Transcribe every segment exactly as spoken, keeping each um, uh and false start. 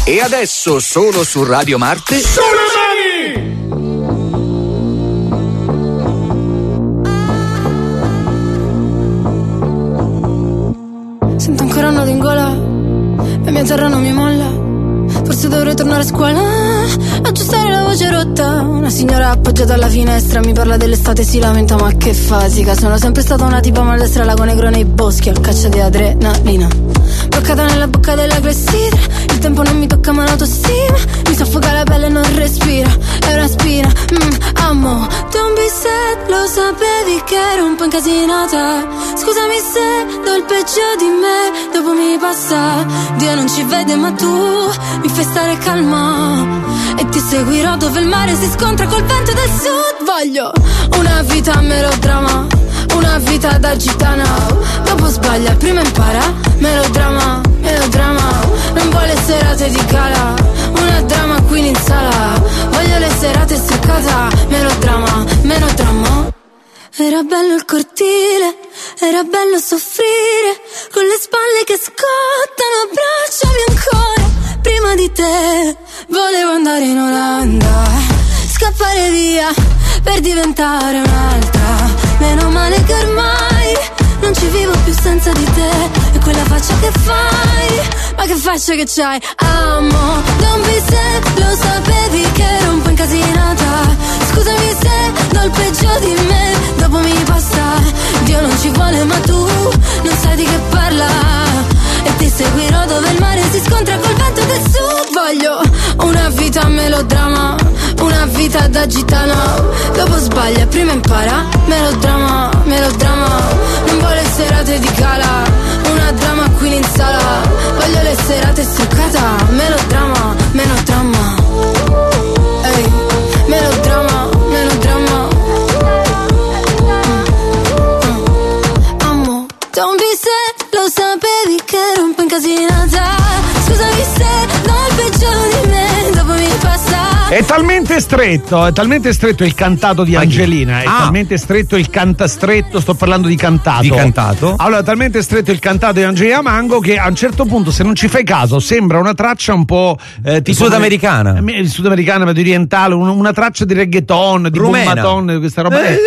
E adesso solo su Radio Marte. Sulle mani! Sento ancora un nodo in gola, la mia terra non mi molla. Forse dovrei tornare a scuola, aggiustare la voce rotta. Una signora appoggiata alla finestra mi parla dell'estate, si lamenta ma che fasica. Sono sempre stata una tipa maldestra, lago negro nei boschi, al caccia di adrenalina. Bloccata nella bocca della clessidra, il tempo non mi tocca ma l'autostima. Mi soffoca la pelle e non respira, è una spina. mm, Amo, don't be sad, lo sapevi che ero un po' incasinata. Scusami se do il peggio di me, dopo mi passa. Dio non ci vede ma tu mi fai stare calma. E ti seguirò dove il mare si scontra col vento del sud. Voglio una vita melodrama, una vita da gitana. Dopo sbaglia, prima impara. Melodrama, melodrama. Non vuole serate di gala, una drama queen in sala. Voglio le serate staccata. Melodrama, melodrama. Era bello il cortile, era bello soffrire, con le spalle che scottano, abbracciami ancora. Prima di te volevo andare in Olanda, scappare via per diventare un'altra. Meno male che ormai non ci vivo più senza di te. E quella faccia che fai, ma che faccia che c'hai. Amo, don't be sad, lo sapevi che ero un po' incasinata. Scusami se do il peggio di me, dopo mi passa. Dio non ci vuole ma tu non sai di che parla. E ti seguirò dove il mare si scontra col vento del sud. Voglio una vita melodrama, una vita da gitana. Dopo sbaglia, prima impara. Melodrama, melodrama. Non vuole serate di gala, una drama queen in sala. Voglio le serate struccata. Melodrama, melodrama. Ehi, melodrama, melodrama. Amo, don't be sad, lo sapevi che ero un po' incasinata. Scusami se do il peggio di me, dopo mi passa. È talmente stretto, è talmente stretto il cantato di Angelina, è ah. talmente stretto il cantastretto, sto parlando di cantato. Di cantato? Allora, è talmente stretto il cantato di Angelina Mango che a un certo punto, se non ci fai caso, sembra una traccia un po' eh, tipo sudamericana. Eh, sudamericana, ma di orientale, un, una traccia di reggaeton, di bombaton, questa roba. Eh,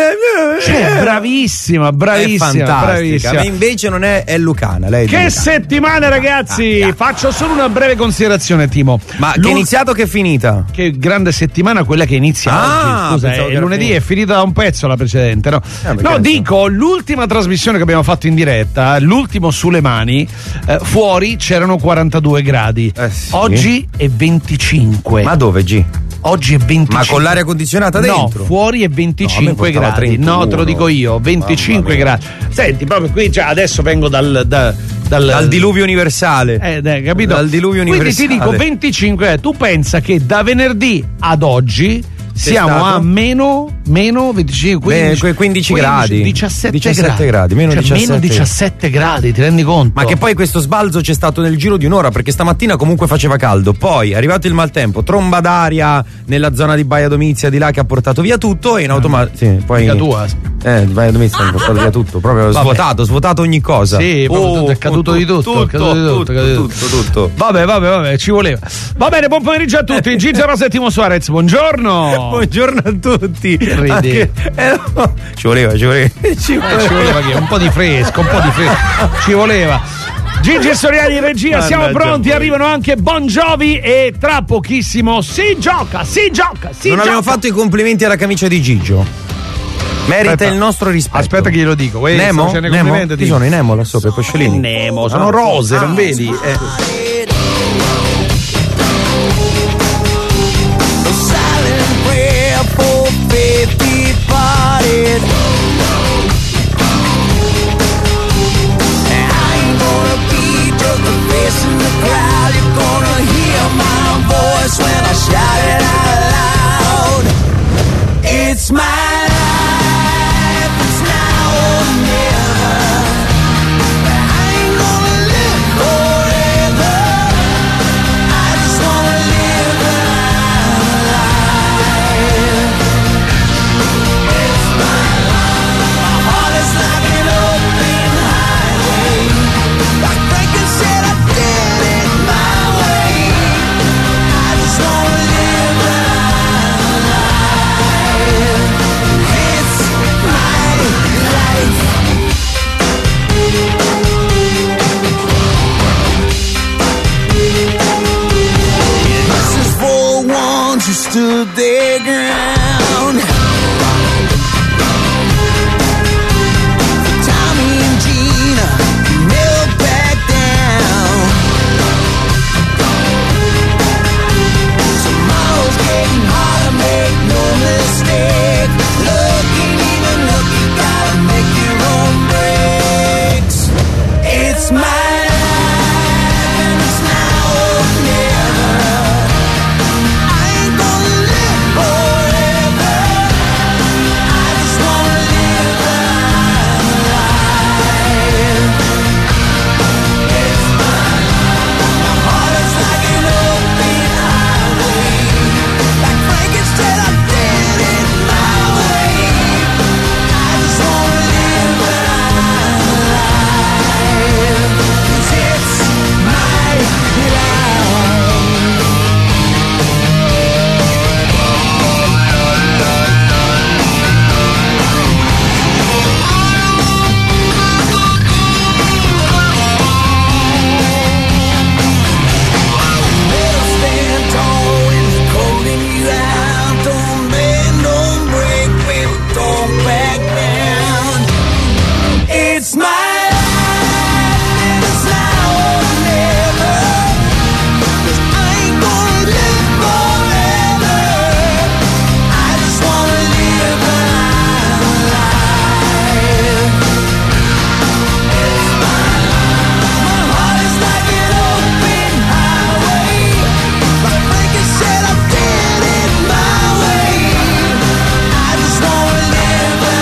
cioè, bravissima, bravissima, è fantastica. bravissima. Ma invece non è, è lucana, lei. Che settimana, ragazzi! Ah, ah, Faccio solo una breve considerazione, Timo. Ma che è iniziato o che è finita? Che grande settimana quella che inizia ah, oggi. Scusa, è lunedì finita. È finita da un pezzo la precedente, no? Eh, no, dico, l'ultima trasmissione che abbiamo fatto in diretta, l'ultimo sulle mani, eh, fuori c'erano quarantadue gradi. Eh, sì. Oggi è venticinque. Ma dove, G? Oggi è venticinque. Ma con l'aria condizionata dentro? No, fuori è venticinque no, gradi. trentuno. No, te lo dico io, venticinque gradi. Senti, proprio qui già adesso vengo dal, da, dal, dal diluvio universale. Eh, dai, capito? Dal diluvio universale. Quindi ti dico venticinque, tu pensa che da venerdì ad oggi siamo stato? a meno, meno venticinque, quindici, Beh, quindici gradi, diciassette, diciassette gradi, gradi, meno, cioè, diciassette. meno diciassette gradi, ti rendi conto? Ma che poi questo sbalzo c'è stato nel giro di un'ora, perché stamattina comunque faceva caldo, poi è arrivato il maltempo, tromba d'aria nella zona di Baia Domizia di là che ha portato via tutto e in automatico sì, poi la tua eh Baia Domizia ha portato via tutto, proprio vabbè. svuotato, svuotato ogni cosa. Sì, oh, tutto, è caduto di tutto, tutto, è caduto di tutto, tutto, tutto, tutto, tutto. Vabbè, vabbè, vabbè, ci voleva. Va bene, buon pomeriggio a tutti. Gigi Rosa e Timo Suarez, buongiorno. Buongiorno a tutti. Anche, eh, no. Ci voleva, ci voleva. Ci voleva, eh, ci voleva che un po' di fresco, un po' di fresco. Ci voleva. Gigi e Soriani in regia, Mannaggia, siamo pronti, voi. Arrivano anche Bon Jovi e tra pochissimo si gioca, si gioca, si non gioca. abbiamo fatto i complimenti alla camicia di Gigio. Merita aspetta, il nostro rispetto. Aspetta che glielo dico. Uè, Nemo? Nemo? Chi sono i Nemo là sopra, i pesciolini? Nemo, sono rose, non vedi? Eh. When I shout it out loud, it's my life, it's now or never. I ain't gonna live forever. I just wanna live alive. to the ground. Tommy and Gina never back down. Tomorrow's getting harder, make no mistake. Looking, even look, you gotta make your own breaks. It's my life and it's now or never. I ain't gonna live forever. I just wanna live my life. It's my life. My heart is like an open highway. Like Frankenstein, I did it my way. I just wanna live my life. 'Cause it's my life. Better stand tall when it's calling you out. Don't bend, don't break, baby, don't back down. It's my life and it's now or never. 'Cause I ain't gonna live forever. I just wanna live my life. It's my life. My heart is like an open highway. Like Frankenstein, I did it my way. I just wanna live my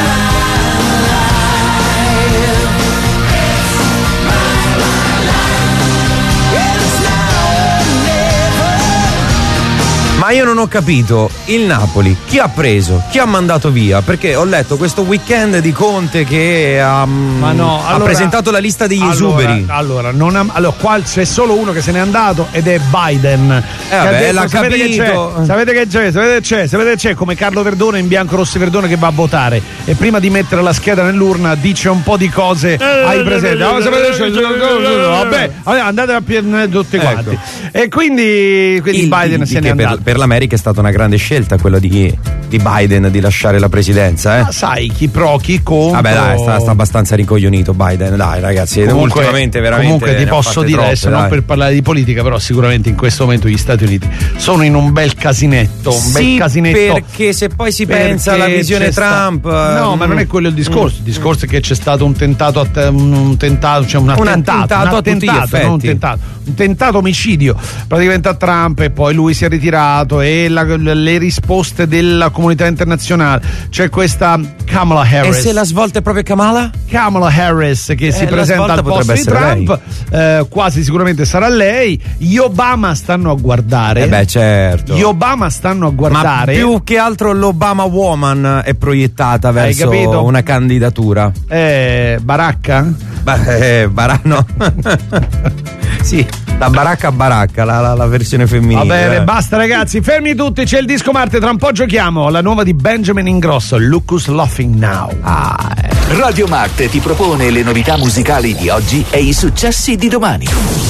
life. It's my life. It's now or never. Ma io non ho capito, il Napoli chi ha preso? Chi ha mandato via? Perché ho letto questo weekend di Conte che ha, Ma no, ha allora- presentato la lista degli allora, esuberi. Allora, non ha- allora, qua c'è solo uno che se n'è andato ed è Biden. Che ha vabbè, detto, l'ha sapete che capito." c'è? Sapete che c'è? Sapete che c'è? Sapete che c'è? Come Carlo Verdone in bianco, rosso e verdone che va a votare. E prima di mettere la scheda nell'urna dice un po' di cose ai presenti. Ah, sapete che c'è? Vabbè, vabbè, andate a pian tutti quanti. E quindi, quindi Il- Biden di- se di n'è che andato. per, per l'America è stata una grande scelta quella di, di Biden di lasciare la presidenza, eh? Ma sai, chi pro, chi contro. Vabbè, dai, sta, sta abbastanza rincoglionito Biden, dai, ragazzi. Comunque, ultimamente veramente. comunque ti ne ha posso fatte dire troppe, adesso, non dai. per parlare di politica, però sicuramente in questo momento gli Stati Uniti sono in un bel casinetto, un bel Sì, casinetto. perché se poi si perché pensa alla visione c'è sta- Trump. No, mm, ma non è quello il discorso. Il discorso è che c'è stato un tentato, att- un, un tentato, cioè un attentato, attentato un a tutti gli attentato, non un effetti. tentato, un tentato omicidio praticamente a Trump, e poi lui si è ritirato e la- le risposte della comunità internazionale. C'è questa Kamala E Harris. se la svolta è proprio Kamala? Kamala Harris che si la presenta svolta al posto potrebbe di essere Trump, eh, quasi sicuramente sarà lei. Gli Obama stanno a guardare. Eh beh, certo. Gli Obama stanno a guardare. Ma più che altro l'Obama Woman è proiettata verso capito? una candidatura. Eh, Baracca? Beh, eh, bara- no. Sì, da baracca a baracca, la, la- la versione femminile. Va bene, eh. basta ragazzi, fermi tutti, c'è il disco Marte, tra un po' giochiamo la nuova di Benjamin Ingrosso, Look Who's Laughing Now. Ah, eh. Radio Marte ti propone le novità musicali di oggi e i successi di domani.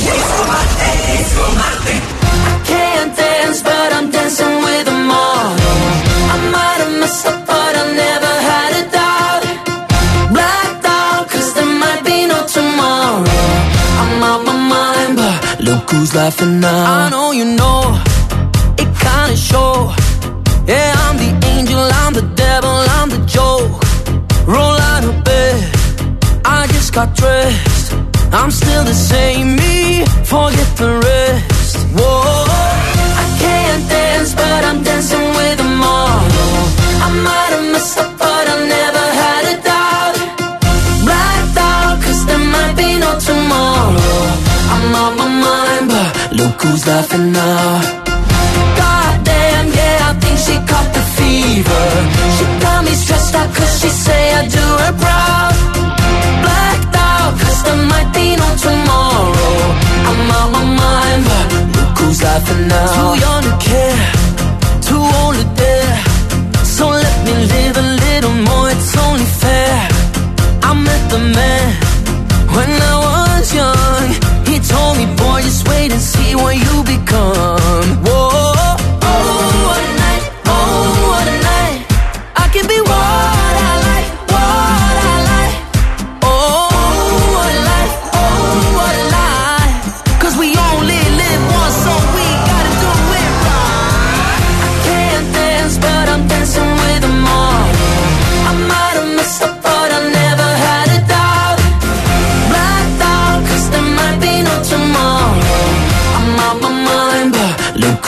Can't dance, but I'm dancing with a model. I might have messed up, but I never had a doubt. Blacked out, cause there might be no tomorrow. I'm out my mind, but look who's laughing now. I know you know, it kinda show. Yeah, I'm the angel, I'm the devil, I'm the joke. Roll out of bed, I just got dressed. I'm still the same me, forget the rest. Whoa, I can't dance, but I'm dancing with a model. I might have messed up, but I never had a doubt. Blacked out, cause there might be no tomorrow. I'm out my mind, but look who's laughing now. Goddamn, yeah, I think she caught the fever. She got me stressed out cause she say I do her proud. Blacked out cause there might be no tomorrow. I'm out my mind, but look who's laughing now. Too young to care, too old to dare. So let me live a little more, it's only fair. I met the man when I was young. He told me, boy, just wait and see what you become. Whoa, oh, one night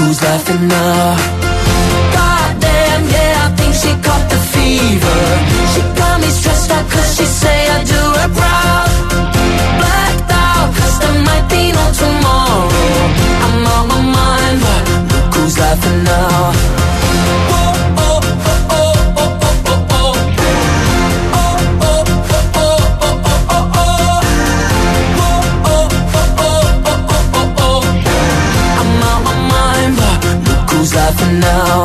who's laughing now. Goddamn, yeah, I think she caught the fever. She got me stressed out cause she say I do her proud. Blacked out cause there might be no tomorrow. I'm on my mind, but look who's laughing now. Laughing now.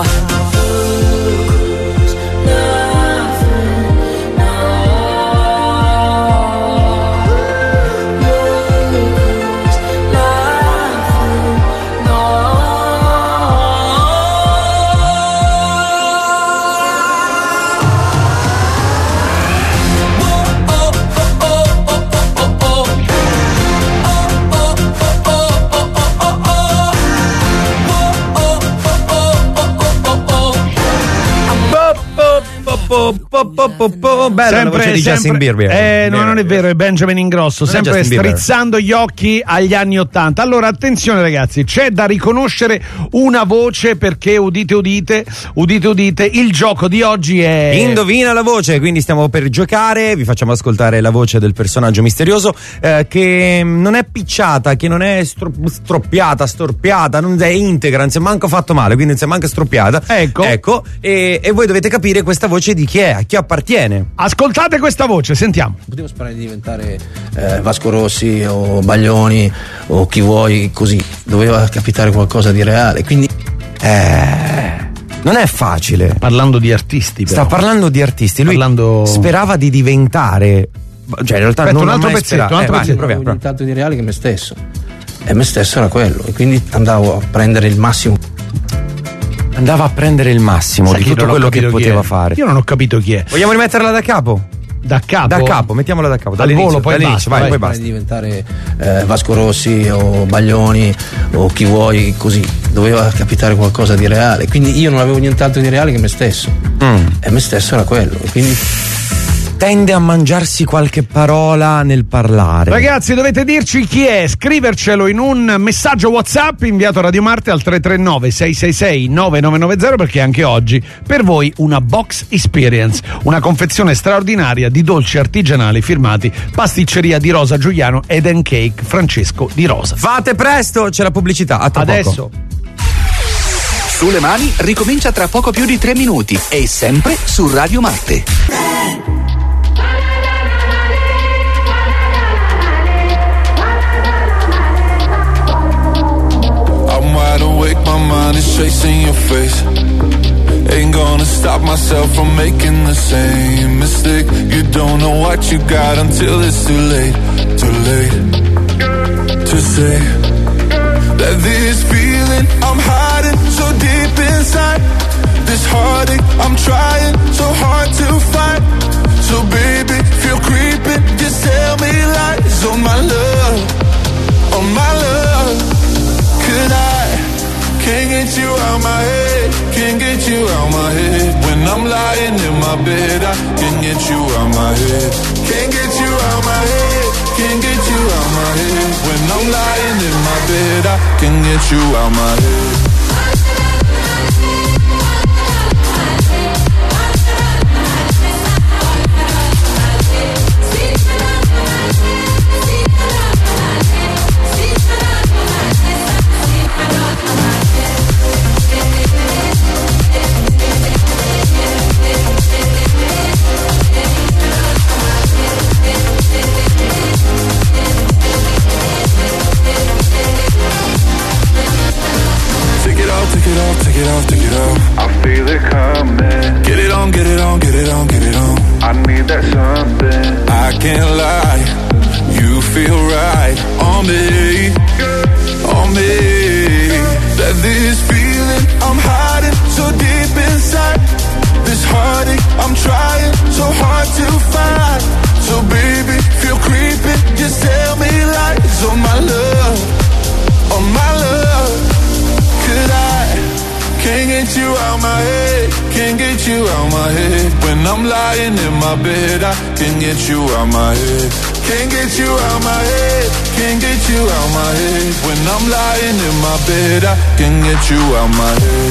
Bella sempre, la voce di Justin Bieber. Eh, no, non è vero, è Benjamin Ingrosso, non sempre strizzando gli occhi agli anni ottanta. Allora, attenzione ragazzi, c'è da riconoscere una voce perché udite udite, udite udite, il gioco di oggi è Indovina la voce, quindi stiamo per giocare, vi facciamo ascoltare la voce del personaggio misterioso eh, che non è picciata, che non è stro- stroppiata, storpiata, non è integra, non si è manco fatto male, quindi non si è manco stroppiata. Ecco. Ecco, e, e voi dovete capire questa voce di chi è, a chi appartiene. Ascoltate questa voce, sentiamo. Potevo sperare di diventare eh, Vasco Rossi o Baglioni o chi vuoi, così doveva capitare qualcosa di reale, quindi eh non è facile. Parlando di artisti, però. Sta parlando di artisti, lui parlando... sperava di diventare, cioè in realtà Aspetta, non un ha altro mai pezzetto, sperato. un altro eh, pezzetto. vai, proviamo, tanto di reale che me stesso, e me stesso era quello, e quindi andavo a prendere il massimo. Andava a prendere il massimo Sai di che tutto quello che poteva fare. Io non ho capito chi è. Vogliamo rimetterla da capo? Da capo? Da capo, mettiamola da capo. Al volo, poi dall'inizio, basta, vai, vai. poi basta. Di diventare eh, Vasco Rossi o Baglioni o chi vuoi, così doveva capitare qualcosa di reale, quindi io non avevo nient'altro di reale che me stesso, Mm. e me stesso era quello, e quindi Tende a mangiarsi qualche parola nel parlare. Ragazzi, dovete dirci chi è, scrivercelo in un messaggio WhatsApp inviato a Radio Marte al tre tre nove sei sei sei nove nove nove zero, perché anche oggi per voi una Box Experience, una confezione straordinaria di dolci artigianali firmati Pasticceria di Rosa Giuliano ed N Cake Francesco Di Rosa. Fate presto, c'è la pubblicità. A tra Adesso poco. Sulle mani ricomincia tra poco più di tre minuti e sempre su Radio Marte. My mind is chasing your face. Ain't gonna stop myself from making the same mistake. You don't know what you got until it's too late. Too late to say that this feeling I'm hiding so deep inside. This heartache I'm trying so hard to fight. So baby, feel creeping, just tell me lies on my love, on my love. Could I can't get you out my head, can't get you out my head. When I'm lying in my bed, I can't get you out my head. Can't get you out my head, can't get you out my head. When I'm lying in my bed, I can't get you out my head. Take it off, take it off, take it off. I feel it coming. Get it on, get it on, get it on, get it on. I need that something. I can't lie, you feel right on me, on me. That this feeling I'm hiding so deep inside. This heartache I'm trying so hard to find. So baby, feel creeping, just tell me lies on my love, on my love. Could I, can't get you out my head, can't get you out my head. When I'm lying in my bed, I can't get you out my head. Can't get you out my head, can't get you out my head. When I'm lying in my bed, I can't get you out my head.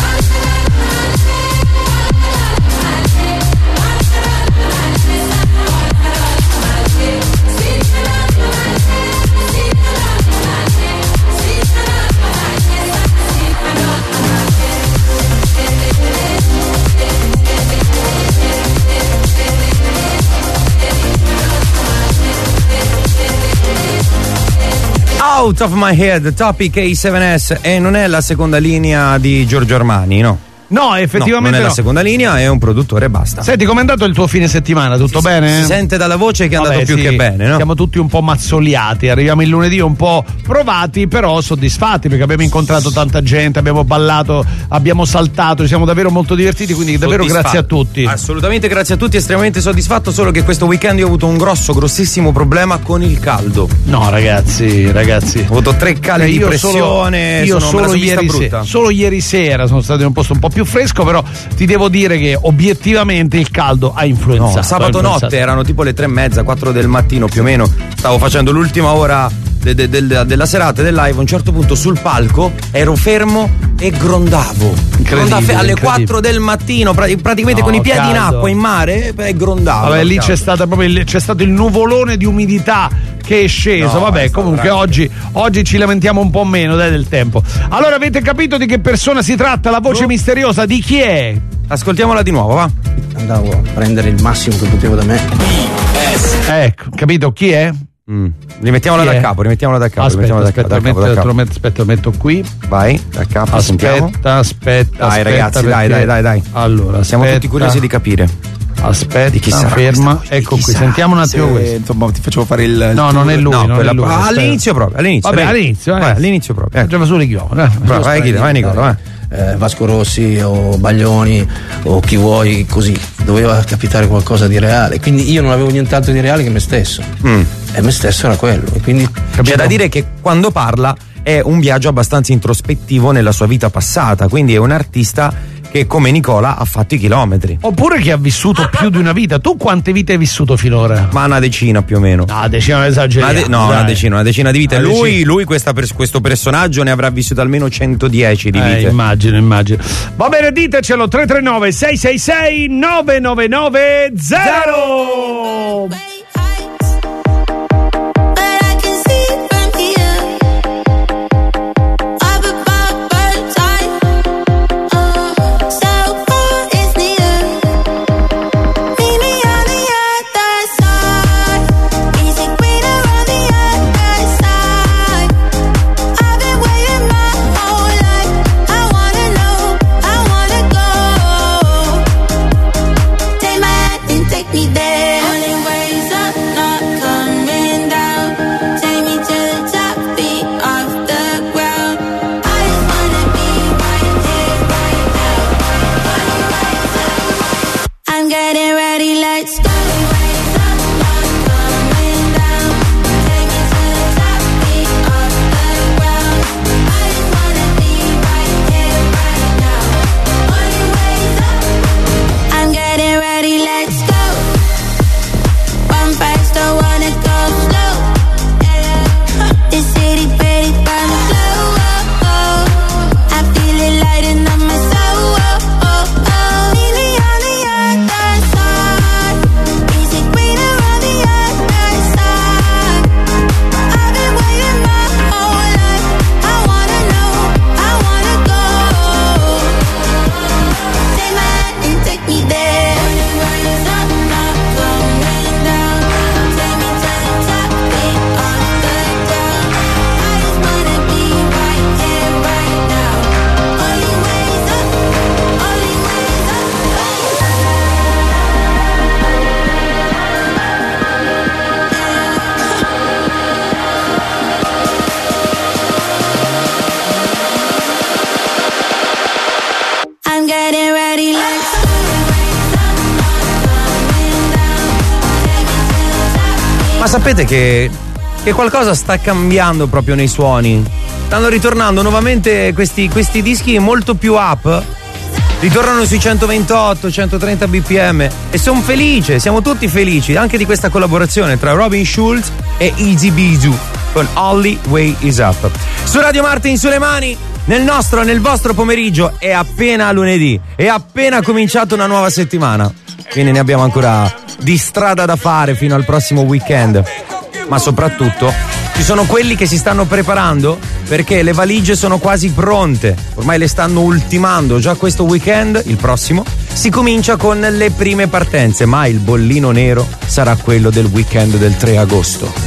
Out of My Head, Topic A sette S, e non è la seconda linea di Giorgio Armani, no? No, effettivamente no, non è no. la seconda linea, è un produttore e basta. Senti, com'è andato il tuo fine settimana? Tutto si, bene? Si sente dalla voce che è andato Vabbè, più sì, che bene, no? Siamo tutti un po' mazzoliati, arriviamo il lunedì un po' provati, però soddisfatti perché abbiamo incontrato tanta gente, abbiamo ballato, abbiamo saltato, ci siamo davvero molto divertiti, quindi davvero grazie a tutti. Assolutamente grazie a tutti, estremamente soddisfatto, solo che questo weekend io ho avuto un grosso, grossissimo problema con il caldo. No, ragazzi, ragazzi. Ho avuto tre cali di io pressione, solo, io sono, solo, sono ieri brutta. Se, solo ieri sera sono stato in un posto un po' più fresco, però ti devo dire che obiettivamente il caldo ha influenzato. No, sabato notte erano tipo le tre e mezza, quattro del mattino più o meno. Stavo facendo l'ultima ora de, de, de, della serata del live. A un certo punto sul palco ero fermo e grondavo. Grondavo alle quattro del mattino, praticamente no, con i piedi caldo. in acqua, in mare, e grondavo. Vabbè, lì c'è stata proprio il, c'è stato il nuvolone di umidità che è sceso. No, vabbè, comunque oggi, oggi ci lamentiamo un po' meno dai, del tempo. Allora, avete capito di che persona si tratta? La voce no. misteriosa di chi è? Ascoltiamola di nuovo, va. Andavo a prendere il massimo che potevo da me. Ecco, capito chi è? Mm. Rimettiamola da capo, rimettiamola da capo. Aspetta, da aspetta, da metto, capo, da capo. Metto, aspetta, lo metto qui. Vai, da capo, aspetta, sentiamo. Aspetta, aspetta. Dai, ragazzi, perché... dai, dai, dai, dai. Allora, siamo aspetta. tutti curiosi di capire. Aspetta, di chi sarà ferma. Ecco qui, sentiamo un attimo Se, questo. Insomma, ti facevo fare il. No, il non è lui, no, non quella, è lui. Ah, all'inizio proprio, all'inizio. Vabbè, dai. all'inizio, eh. Vai, all'inizio proprio. Eh. Facciamo solo i chilometri. Eh. Vai, vai, Ghida, vai Nicola, vai. Eh, Vasco Rossi o Baglioni o chi vuoi, così doveva capitare qualcosa di reale, quindi io non avevo nient'altro di reale che me stesso mm. e me stesso era quello, e quindi c'è da dire che quando parla è un viaggio abbastanza introspettivo nella sua vita passata, quindi è un artista che come Nicola ha fatto i chilometri. Oppure che ha vissuto più di una vita. Tu quante vite hai vissuto finora? Ma una decina più o meno. Ah, decina non esageriamo. De- no, dai. una decina, una decina di vite. Una Lui, decina. lui questa, questo personaggio ne avrà vissuto almeno centodieci di vite. Eh, immagino, immagino. Va bene, ditecelo, tre tre nove sei sei sei nove nove nove zero. Me there. Only ways up, not coming down. Take me to the top, feet off the ground. I just wanna be right here, right now. Only ways up. I'm getting ready, let's go. Only ways up, not coming down. Take me to the top, feet off the ground. I just wanna be right here, right now. Only ways up. I'm getting ready, let's go. Fast, I wanna go slow. Yeah. This city pretty by the flow. Oh, oh. I feel it lighting up my soul. Oh, oh, oh. Meet me on the other side. Is it greener on the other side? I've been waiting my whole life. I wanna know, I wanna go. Take my hand and take me there. Rise up, not coming down. Take me to the top, feet off the ground. I just wanna be right here, right now. Only ways up, only ways up. I'm getting ready, let's go. Ma sapete che, che qualcosa sta cambiando proprio nei suoni? Stanno ritornando nuovamente questi, questi dischi molto più up. ritornano sui centoventotto centotrenta bpm e sono felice, siamo tutti felici anche di questa collaborazione tra Robin Schulz e Easy Bizu con Only Way Is Up. Su Radio Martin sulle mani, nel nostro, nel vostro pomeriggio è appena lunedì, è appena cominciata una nuova settimana, quindi ne abbiamo ancora di strada da fare fino al prossimo weekend, ma soprattutto ci sono quelli che si stanno preparando perché le valigie sono quasi pronte, ormai le stanno ultimando, già questo weekend, il prossimo, si comincia con le prime partenze, ma il bollino nero sarà quello del weekend del tre agosto.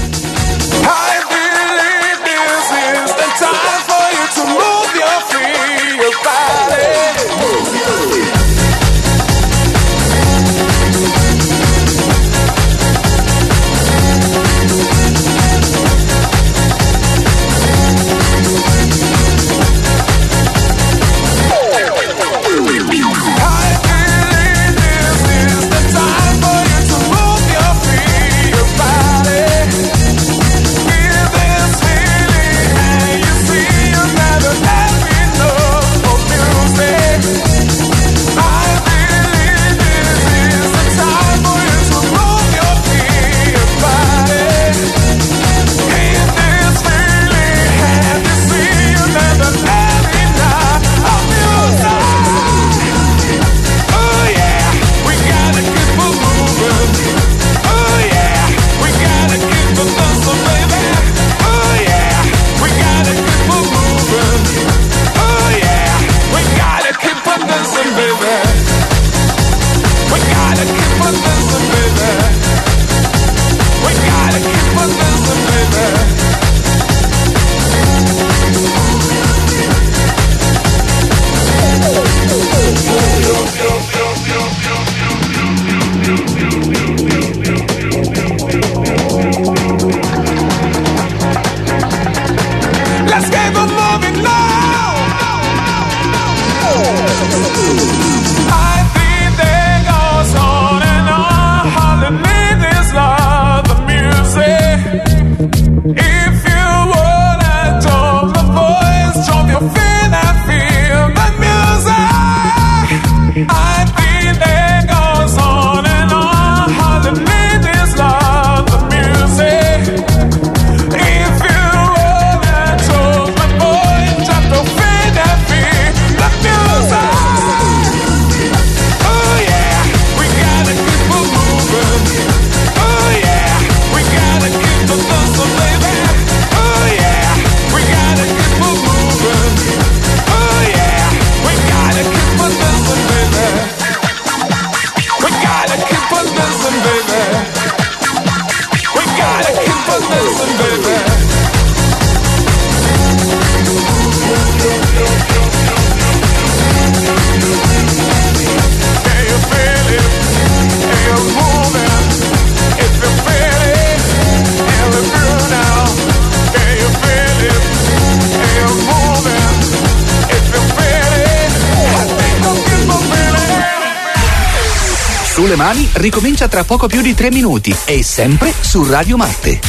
Sulle mani ricomincia tra poco più di tre minuti e sempre su Radio Marte.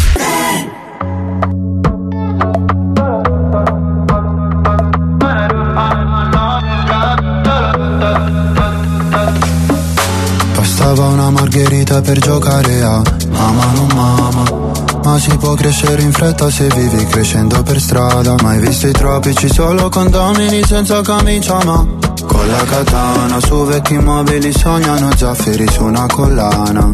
Bastava una margherita per giocare a mamma non mamma, ma si può crescere in fretta se vivi crescendo per strada. Mai visto i tropici solo condomini senza camicia, ma con la katana su vecchi mobili sognano zaffiri su una collana.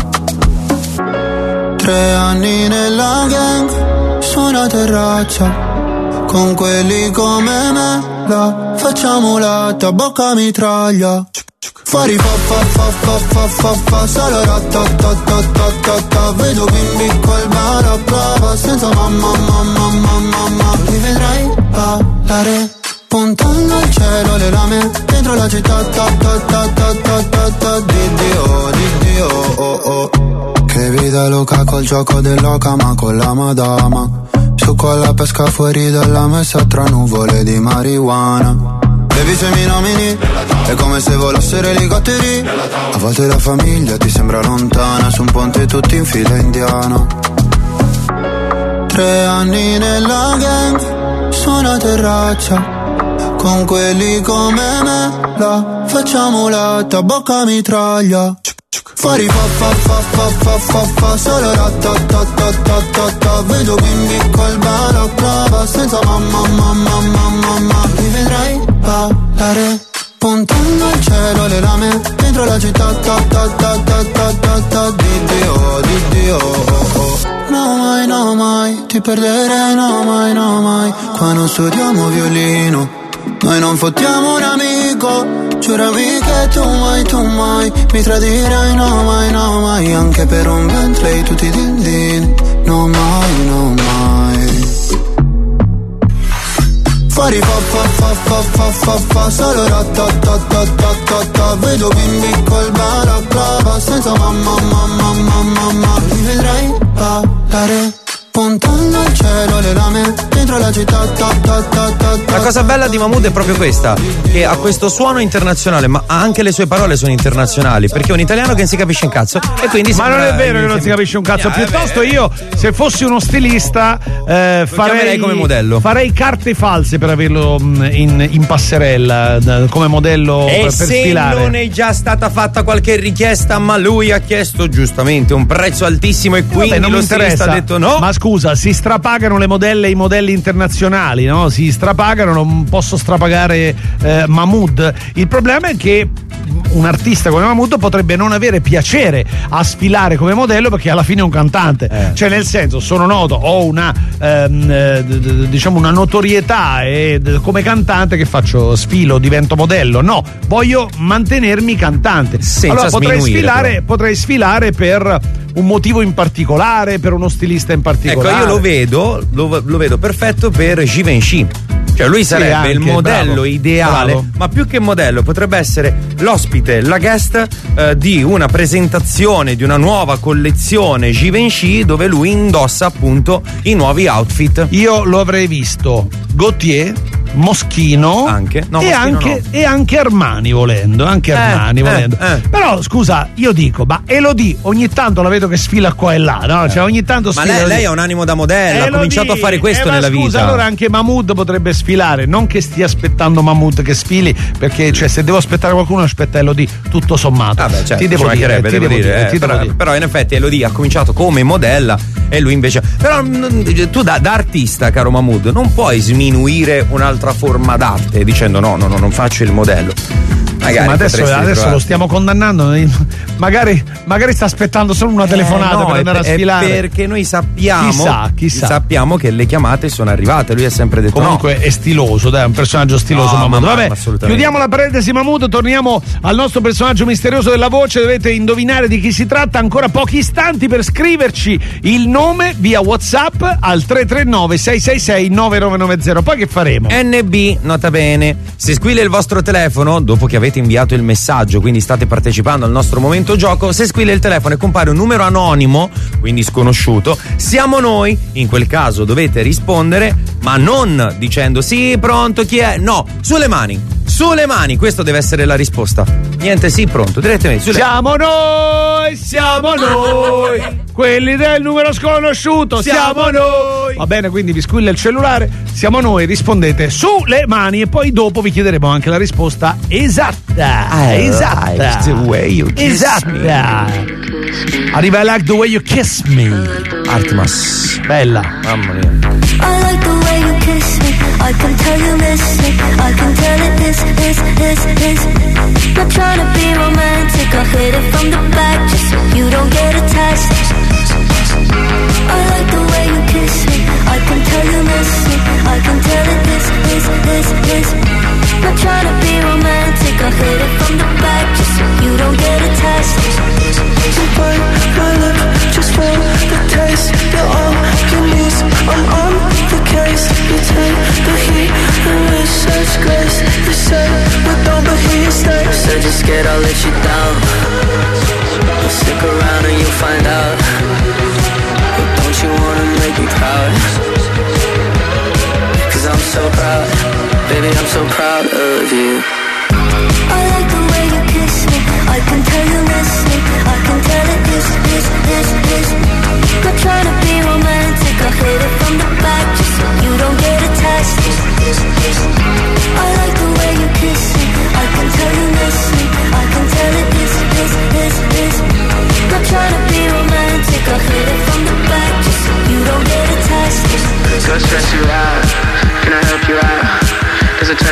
Tre anni nella gang su una terrazza con quelli come me, la facciamo latta, bocca mitraglia. Fuori fa fa fa fa fa fa fa solo ratatatatatata. Vedo bimbi col barabrava senza mamma mamma mamma mamma. Mi vedrai ballare puntando al cielo le lame dentro la città ta ta ta ta ta ta ta. Di Dio, di Dio, oh oh. Che vita loca col gioco dell'oca ma con la madama. Su con la pesca fuori dalla messa tra nuvole di marijuana. Baby se mi nomini è come se volassero elicotteri. A volte la famiglia ti sembra lontana, su un ponte tutti in fila indiana. Tre anni nella gang su una terrazza con quelli come me la facciamo letta, bocca mitraglia. Fuori fa fa fa fa fa fa fa solo ratatatatata. Vedo bimbi col balaclava senza mamma mamma mamma mamma. Mi vedrai ballare puntando al cielo le lame dentro la città ta ta ta ta ta ta ta. Di Dio, di Dio, oh, oh. No mai, no mai, ti perderei, no mai, no mai. Qua non studiamo violino, noi non fottiamo un amico. Giurami che tu mai, tu mai mi tradirai, no mai, no mai. Anche per un Bentley tutti din din, no mai, no mai. Fuori fa fa fa fa fa fa fa solo ratatatatata. Vedo bimbi col balaclava senza mamma mamma mamma mamma. Mi vedrai ballare puntando al cielo le lame dentro la città ta ta ta ta ta. La cosa bella di Mahmood è proprio questa, che ha questo suono internazionale, ma anche le sue parole sono internazionali, perché è un italiano che non si capisce un cazzo e quindi ma non è vero che non si capisce un cazzo, no, piuttosto io se fossi uno stilista eh, farei come modello, farei carte false per averlo in, in passerella come modello e per, per se sfilare. Non è già stata fatta qualche richiesta, ma lui ha chiesto giustamente un prezzo altissimo e quindi Vabbè, non lo mi stilista interessa. ha detto no. Ma scusa, si strapagano le modelle e i modelli internazionali, no? Si strapagano, non posso strapagare eh, Mahmood. Il problema è che un artista come Mahmood potrebbe non avere piacere a sfilare come modello perché alla fine è un cantante, eh. Cioè nel senso, sono noto, ho una ehm, eh, d- d- diciamo una notorietà e d- come cantante che faccio, sfilo, divento modello. No, voglio mantenermi cantante. Senza allora potrei sfilare, però. potrei sfilare per un motivo in particolare, per uno stilista in particolare. Ecco, io lo vedo, lo, lo vedo perfetto per Givenchy. Cioè lui sarebbe sì, anche, il modello bravo, ideale, bravo. Ma più che modello potrebbe essere l'ospite, la guest eh, di una presentazione di una nuova collezione Givenchy dove lui indossa appunto i nuovi outfit. Io lo avrei visto Gaultier, Moschino anche, no, e, Moschino anche no. e anche Armani volendo, anche Eh, Armani eh, volendo. eh. Però scusa, io dico, ma Elodie ogni tanto la vedo che sfila qua e là, no? Cioè ogni tanto Ma sfila. lei, lei ha un animo da modella, ha Elodie, cominciato a fare questo eh, ma nella scusa, vita. allora anche Mahmood potrebbe sfilare, non che stia aspettando Mahmood che sfili, perché cioè se devo aspettare qualcuno aspetta Elodie, tutto sommato. Ah beh, certo, ti devo ci dire, mancherebbe, ti devo devo dire, dire, eh, ti devo però, dire. però in effetti Elodie ha cominciato come modella e lui invece. Però mh, tu da, da artista, caro Mahmood, non puoi sminuire un'altra forma d'arte dicendo no, no, no, non faccio il modello. Magari sì, ma adesso, potresti adesso trovare. lo stiamo condannando. Magari, magari sta aspettando solo una telefonata Eh, no, per andare è, a sfilare. È perché noi sappiamo, Chissà, chissà. sappiamo che le chiamate sono arrivate. Lui ha sempre detto comunque no. è stiloso, dai, è un personaggio stiloso. No, Mahmood. ma- Vabbè, ma assolutamente. chiudiamo la parentesi Mahmood, torniamo al nostro personaggio misterioso della voce. Dovete indovinare di chi si tratta. Ancora pochi istanti per scriverci il nome via WhatsApp al tre tre nove sei sei sei nove nove nove zero. Poi che faremo? N B, nota bene, se squilla il vostro telefono dopo che avete inviato il messaggio, quindi state partecipando al nostro momento gioco, se squilla il telefono e compare un numero anonimo, quindi sconosciuto, siamo noi. In quel caso dovete rispondere, ma non dicendo sì, pronto, chi è? No, sulle mani, sulle mani, questo deve essere la risposta. Niente sì, pronto, direttamente sulle Siamo noi, siamo noi, quelli del numero sconosciuto, siamo noi. Va bene, quindi vi squilla il cellulare, siamo noi, rispondete sulle mani e poi dopo vi chiederemo anche la risposta esatta. I esatta. like the way you kiss esatta. Arriva I like the way you kiss me. Artemis. Bella. Mamma mia. I like the way you kiss me. I can tell you miss it. I can tell it is, is, is, is. Not trying to be romantic. I'll hit it from the back just so you don't get attached. I like the way you kiss me. I can tell you miss it. I can tell it is, is, is, is. Not trying to be romantic. I'll hit it from the back just so you don't get attached. So bite my lip just for the taste. You're all you need. I'm on the case. You take the heat and with such grace. You say we're done, but here you stay. Said you're scared I'll let you down. Well, stick around and you'll find out. But don't you wanna make me proud? Cause I'm so proud. Baby, I'm so proud of you. I like the way you kiss me. I can tell you miss me. I can tell it is, is, is, is. Not trying to be romantic. I'll hit it from the back just so you don't get attached. I like the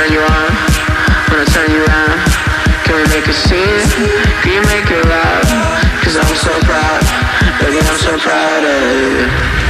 turn you on, wanna turn you around. Can we make a scene? Can you make it loud? Cause I'm so proud, baby, I'm so proud of you.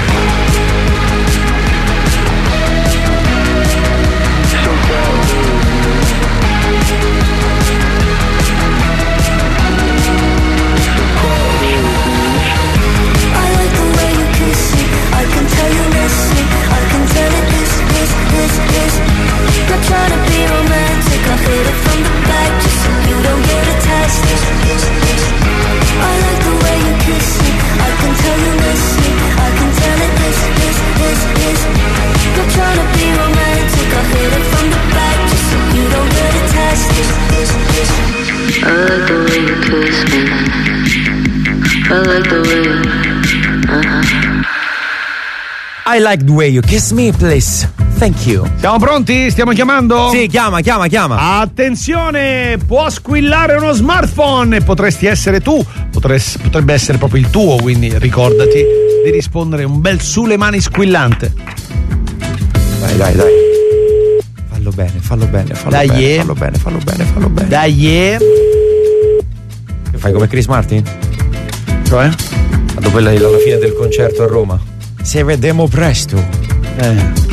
Not trying to be romantic, I'll hit it from the back just so you don't get attached. I like the way you kiss me, I can tell you miss me, I can tell it this, this, this, this. Not trying to be romantic, I'll hit it from the back just so you don't get attached. I like the way you kiss me, I like the way you, uh-huh. I like the way you kiss me, please. Thank you. Siamo pronti? Stiamo chiamando? Sì, chiama, chiama, chiama. Attenzione, può squillare uno smartphone e potresti essere tu, potresti, potrebbe essere proprio il tuo, quindi ricordati di rispondere un bel sulle mani squillante. Dai, dai, dai. Fallo bene, fallo bene, fallo Dai, bene, yeah. fallo bene, fallo bene, fallo bene. Dai, yeah. Che fai come Chris Martin? Cioè? Dopo la, alla fine del concerto a Roma. Se vediamo presto. Eh.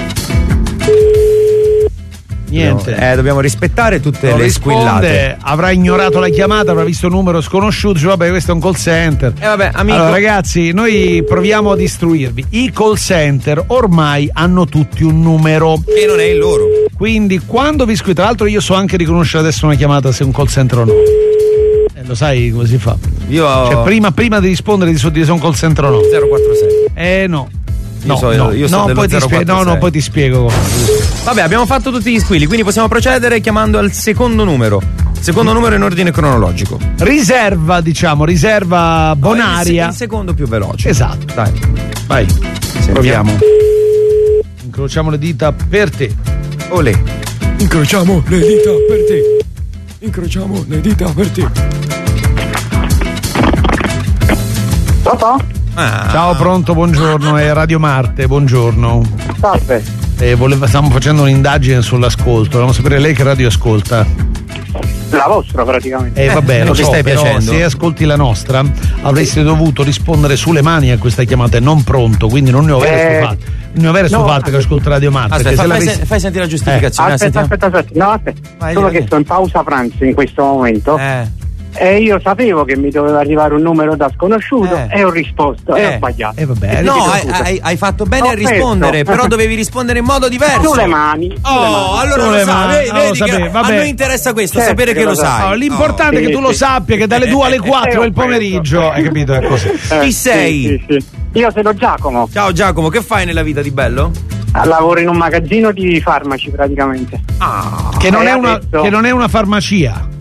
Niente. Eh, dobbiamo rispettare tutte Non le risponde, squillate. avrà ignorato la chiamata, avrà visto un numero sconosciuto, dice, vabbè, questo è un call center. Eh vabbè, amico. Allora, ragazzi, noi proviamo a distruirvi. I call center ormai hanno tutti un numero. E non è il loro. Quindi quando vi scrivo, tra l'altro io so anche riconoscere adesso una chiamata se è un call center o no. Eh, lo sai come si fa? Io Cioè, prima, prima di rispondere di so dire se è un call center o no. zero quattro sei. Eh no. Io No, so, no, io so no, dello poi ti zero spie- quattro no, sei. no, poi ti spiego come. Vabbè, abbiamo fatto tutti gli squilli, quindi possiamo procedere chiamando al secondo numero. Secondo numero in ordine cronologico. Riserva, diciamo, riserva bonaria. Il, il secondo più veloce. Esatto. Dai. Vai. Proviamo. Incrociamo le dita per te. Olè. Incrociamo le dita per te. Incrociamo le dita per te. Pronto? Ah. Ciao, pronto, buongiorno, è Radio Marte, buongiorno. Salve. Eh, voleva, stiamo facendo un'indagine sull'ascolto, volevamo sapere lei che radio ascolta. La vostra praticamente. Eh, vabbè, non lo ci so, stai però piacendo. se ascolti la nostra avresti dovuto rispondere sulle mani a questa chiamata e non pronto, quindi non ne ho vere Eh, stufato. Non ne ho vere no, stufato che ascolto Radio Marte. Aspetta, perché fa- se fai, l'avessi- sen- fai sentire la giustificazione. Aspetta, ah, aspetta, aspetta. No, aspetta. Vai, Solo vai, che vai. sto in pausa pranzo in questo momento. Eh. E io sapevo che mi doveva arrivare un numero da sconosciuto Eh. e ho risposto e Eh. ho sbagliato. Eh, vabbè, No, chiedo hai, scusa. hai- hai fatto bene Ho a rispondere, perso. però dovevi rispondere in modo diverso. Sulle mani. sulle Oh, mani. allora Sulle lo mani, sai, vedi, non lo vedi che sapevi, a vabbè. noi interessa questo, Certo sapere che che lo lo so. sai. No, l'importante Oh. è che tu lo Sì, sappia che dalle due alle quattro Eh, del ho perso. pomeriggio, hai capito? È così. Eh, Chi sì, sei? sì, sì. Io sono Giacomo. Ciao Giacomo, che fai nella vita di bello? Lavoro in un magazzino di farmaci praticamente. Ah, Che non, E è una, adesso- che non è una farmacia.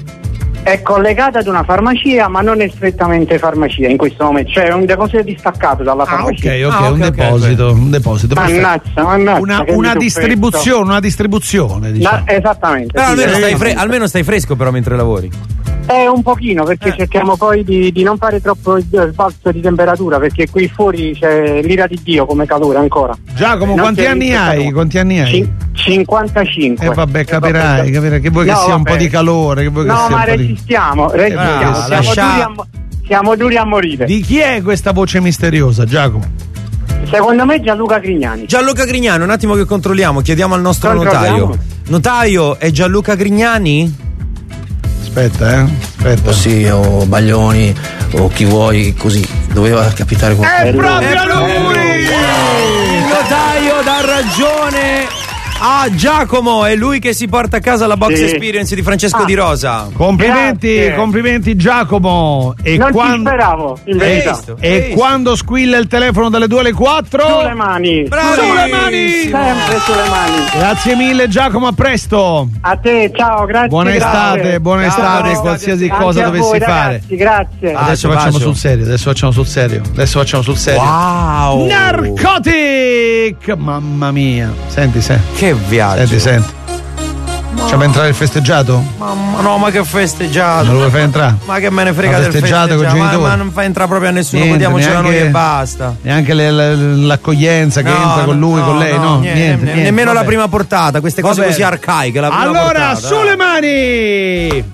È collegata ad una farmacia, ma non è strettamente farmacia in questo momento. Cioè è un deposito distaccato dalla Ah, farmacia. ok, ok, Ah, un ok, ok, deposito, un deposito. perfetto. Mannaggia, mannaggia. Una, che mi una sono distribuzione, una distribuzione, perso. diciamo. Na- esattamente. però sì, almeno stai, esattamente. fre- almeno stai fresco però mentre lavori. Eh, un pochino, perché Eh. cerchiamo poi di, di non fare troppo eh, sbalzo di temperatura, perché qui fuori c'è l'ira di Dio come calore ancora. Giacomo, Non quanti si è anni visto hai? calore. Quanti anni hai? Cin- cinquantacinque. Eh vabbè, capirai, capirai che vuoi che No, sia un vabbè. po' di calore, che vuoi che No, sia ma un po' di... resistiamo, resistiamo. bravo, siamo, lascia- duri a, mo- siamo duri a morire. Di chi è questa voce misteriosa, Giacomo? Secondo me Gianluca Grignani. Gianluca Grignani, un attimo che controlliamo, chiediamo al nostro Controlliamo. notaio. Notaio, è Gianluca Grignani? Aspetta, eh. Aspetta. O sì, o Baglioni, o chi vuoi, così. Doveva capitare È qualcosa. proprio lui! Il notaio dà ragione a Giacomo, è lui che si porta a casa la box Sì. experience di Francesco Ah. Di Rosa. Complimenti, Grazie. complimenti Giacomo. E Non ci quando, speravo, in Hai verità. visto? e Hai visto? quando squilla il telefono dalle due alle quattro? Sulle mani. Bravi! Sulle mani! Sempre sulle mani. Grazie mille Giacomo, a presto. A te, ciao, grazie. Buona grazie. estate, buona Ciao, estate, buona qualsiasi Anche cosa a dovessi voi, fare. ragazzi, grazie. Ah, Adesso Bacio, facciamo bacio. sul serio, adesso facciamo sul serio, adesso facciamo sul serio. Wow! Narcotic! Mamma mia. Senti, senti. Che viaggio! Senti, senti. Cioè, per entrare il festeggiato? Mamma no, ma che festeggiato! Non lo vuoi far entrare? Ma che me ne frega Ma del festeggiato festeggiato? con i Ma, genitori? ma non fa entrare proprio a nessuno, Niente, godiamocela neanche- noi e basta. Neanche le- le- l'accoglienza che No, entra con lui, no, con lei, no? niente, Niente, ne- niente, nemmeno vabbè. la prima portata, queste cose Vabbè. così arcaiche. La prima Allora, portata, sulle mani!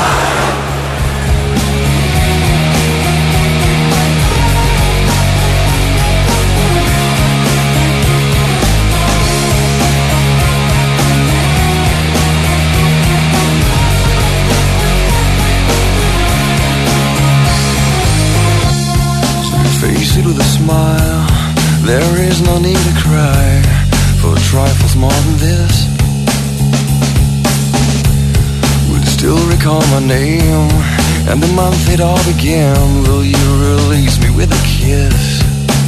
Face it with a smile. There is no need to cry for trifles more than this. Will you still recall my name and the month it all began? Will you release me with a kiss?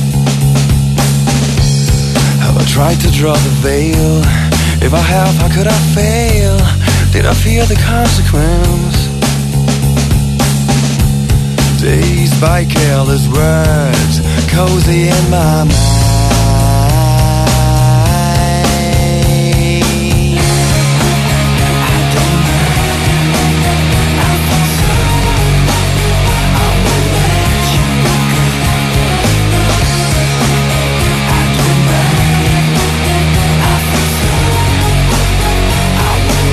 Have I tried to draw the veil? If I have, how could I fail? Did I fear the consequence? Dazed by careless words, cozy in my mind. I don't mind, I think so. I will let you go. I don't mind, I think so. I will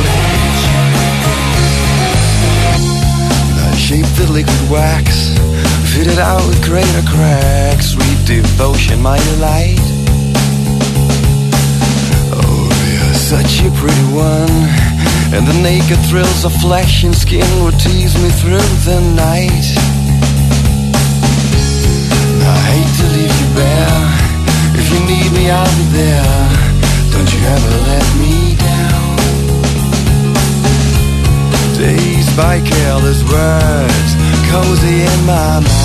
let you go. I shaped the liquid wax, fitted out with greater cracks, sweet devotion, my delight. Oh, you're such a pretty one, and the naked thrills of flesh and skin would tease me through the night. I hate to leave you bare. If you need me, I'll be there. Don't you ever let me down. Dazed by careless words, cozy in my mind.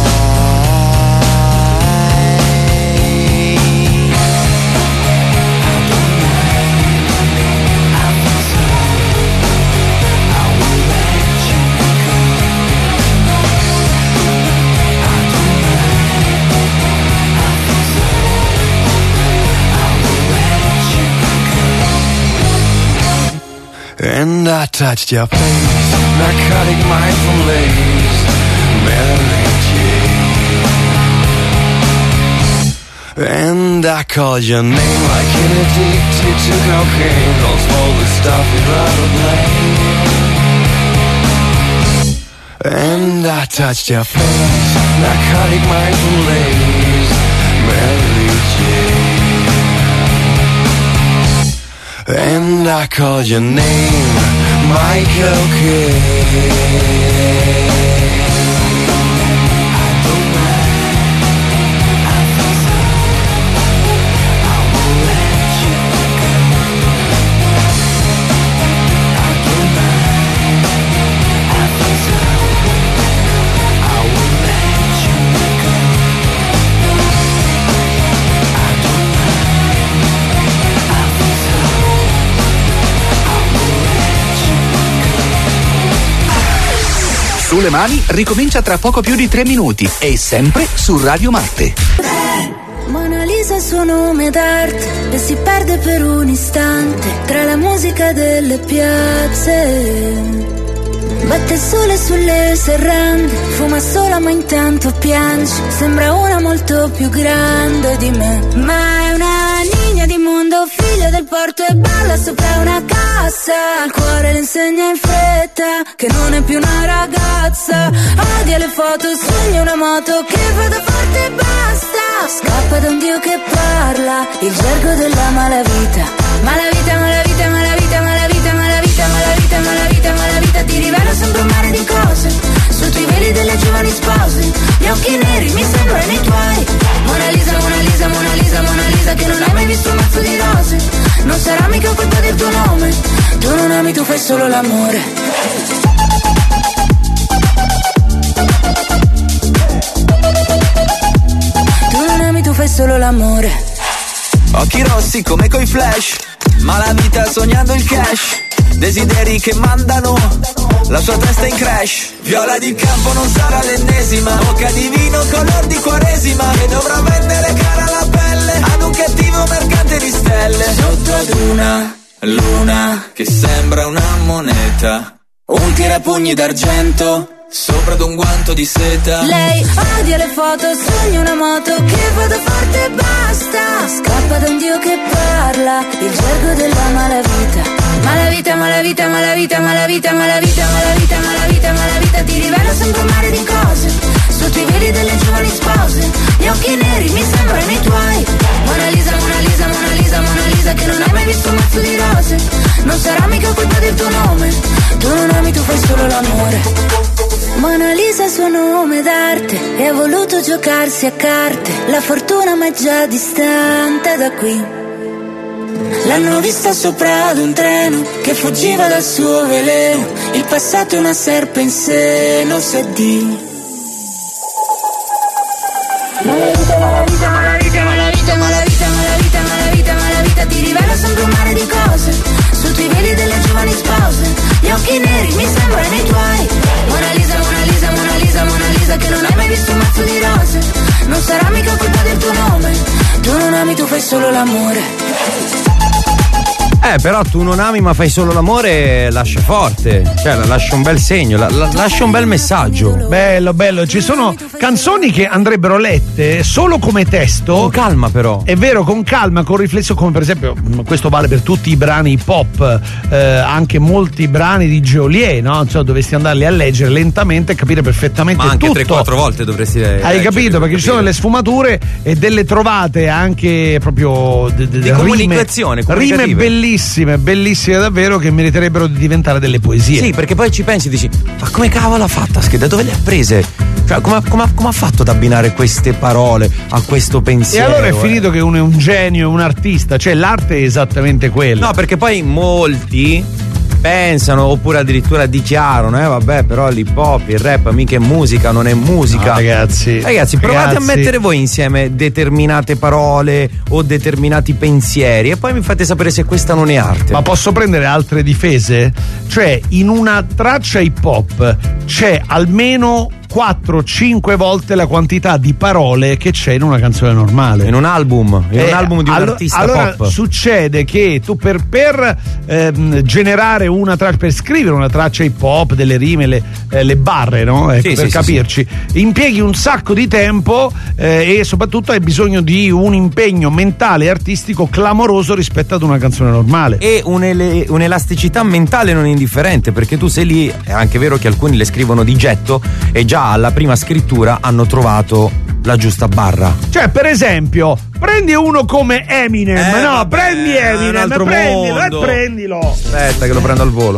And I touched your face, narcotic mindful lace, Mary Jane. And I called your name like an addicted to cocaine, don't swallow the stuff you'd rather blame. And I touched your face, narcotic mindful lace, Mary Jane. And I called your name, Michael Kidd. Sulle mani ricomincia tra poco più di tre minuti e sempre su Radio Marte. Mona Lisa è il suo nome d'arte e si perde per un istante tra la musica delle piazze. Batte il sole sulle serrande, fuma sola ma intanto piange. Sembra una molto più grande di me, ma è una niña di mondo, figlia del porto e balla sopra una cassa. Il cuore le insegna in fretta che non è più una ragazza. Odia le foto, sogna una moto che vada forte e basta. Scappa da un dio che parla, il gergo della malavita. Malavita, malavita, malavita, malavita, malavita, malavita, malavita, malavita. Ti rivela sempre un mare di cose sotto i veli delle giovani spose. Gli occhi neri mi sembrano i tuoi. Mona Lisa, Mona Lisa, Mona Lisa, Mona Lisa, che non hai mai visto un mazzo di rose. Non sarà mica colpa del tuo nome. Tu non ami, tu fai solo l'amore. Tu non ami, tu fai solo l'amore. Occhi rossi come coi flash, ma la vita sognando il cash. Desideri che mandano la sua testa in crash. Viola di campo non sarà l'ennesima, bocca di vino color di quaresima, che dovrà vendere cara la pelle ad un cattivo mercante di stelle. Sotto ad una Luna che sembra una moneta, un tirapugni d'argento sopra d'un guanto di seta. Lei odia le foto, sogna una moto che vada forte e basta. Scappa da un dio che parla, il gergo della malavita. Malavita, malavita, malavita, malavita, malavita, malavita, malavita, malavita. Ti rivela sempre un mare di cose sotto i veli delle giovani spose. Gli occhi neri mi sembrano i tuoi. Mona Lisa, Mona Lisa, Mona Lisa, Mona Lisa, che non hai mai visto un mazzo di rose. Non sarà mica colpa del tuo nome. Tu non ami, tu fai solo l'amore. Mona Lisa è suo nome d'arte e ha voluto giocarsi a carte. La fortuna ma è già distante da qui. L'hanno vista sopra ad un treno che fuggiva dal suo veleno. Il passato è una serpe in seno, se di Malavita, malavita, malavita, malavita, malavita, malavita, malavita, malavita. Ti rivela sempre un mare di cose sotto i veli delle giovani spose. Gli occhi neri mi sembrano i tuoi. Mona Lisa, Mona Lisa, Mona Lisa, Mona Lisa, che non hai mai visto un mazzo di rose. Non sarà mica colpa del tuo nome. Tu non ami, tu fai solo l'amore. Eh, però tu non ami ma fai solo l'amore, lascia forte, cioè lascia un bel segno, la, la, lascia un bel messaggio. Bello, bello, ci sono canzoni che andrebbero lette solo come testo. Con calma però. È vero, con calma, con riflesso, come per esempio, questo vale per tutti i brani hip hop, eh, anche molti brani di Geolier, no? Cioè dovresti andarli a leggere lentamente e capire perfettamente ma anche tutto. tre quattro volte dovresti leggere. Hai capito? Perché ci sono delle sfumature e delle trovate anche proprio de, de, di rime, comunicazione, rime bellissime. Bellissime, bellissime davvero, che meriterebbero di diventare delle poesie. Sì, perché poi ci pensi e dici: ma come cavolo ha fatto? Da dove le ha prese? Cioè, come, come, come ha fatto ad abbinare queste parole a questo pensiero? E allora è eh? finito che uno è un genio, un artista, cioè l'arte è esattamente quella. No, perché poi molti pensano oppure addirittura dichiarano eh vabbè, però l'hip hop, il rap mica è musica, non è musica. No, ragazzi ragazzi provate ragazzi. a mettere voi insieme determinate parole o determinati pensieri e poi mi fate sapere se questa non è arte. Ma posso prendere altre difese? Cioè in una traccia hip hop c'è almeno quattro cinque volte la quantità di parole che c'è in una canzone normale. In un album, in eh, un album di un allo- artista allora pop. Succede che tu per, per ehm, generare una traccia, per scrivere una traccia hip hop, delle rime, le, eh, le barre, no? Ecco, sì, per sì, capirci, sì. impieghi un sacco di tempo eh, e soprattutto hai bisogno di un impegno mentale e artistico clamoroso rispetto ad una canzone normale. E un'ele- un'elasticità mentale non indifferente, perché tu sei lì, è anche vero che alcuni le scrivono di getto e già alla prima scrittura hanno trovato la giusta barra. Cioè, per esempio, prendi uno come Eminem, Eh, no, vabbè, prendi è un Eminem, altro prendilo mondo. e prendilo. Aspetta che lo prendo al volo.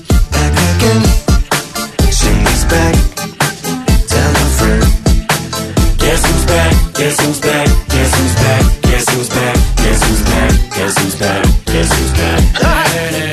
She's back, tell her friend. Guess who's back? Guess who's back? Guess who's back? Guess who's back? Guess who's back? Guess who's back? Guess who's back?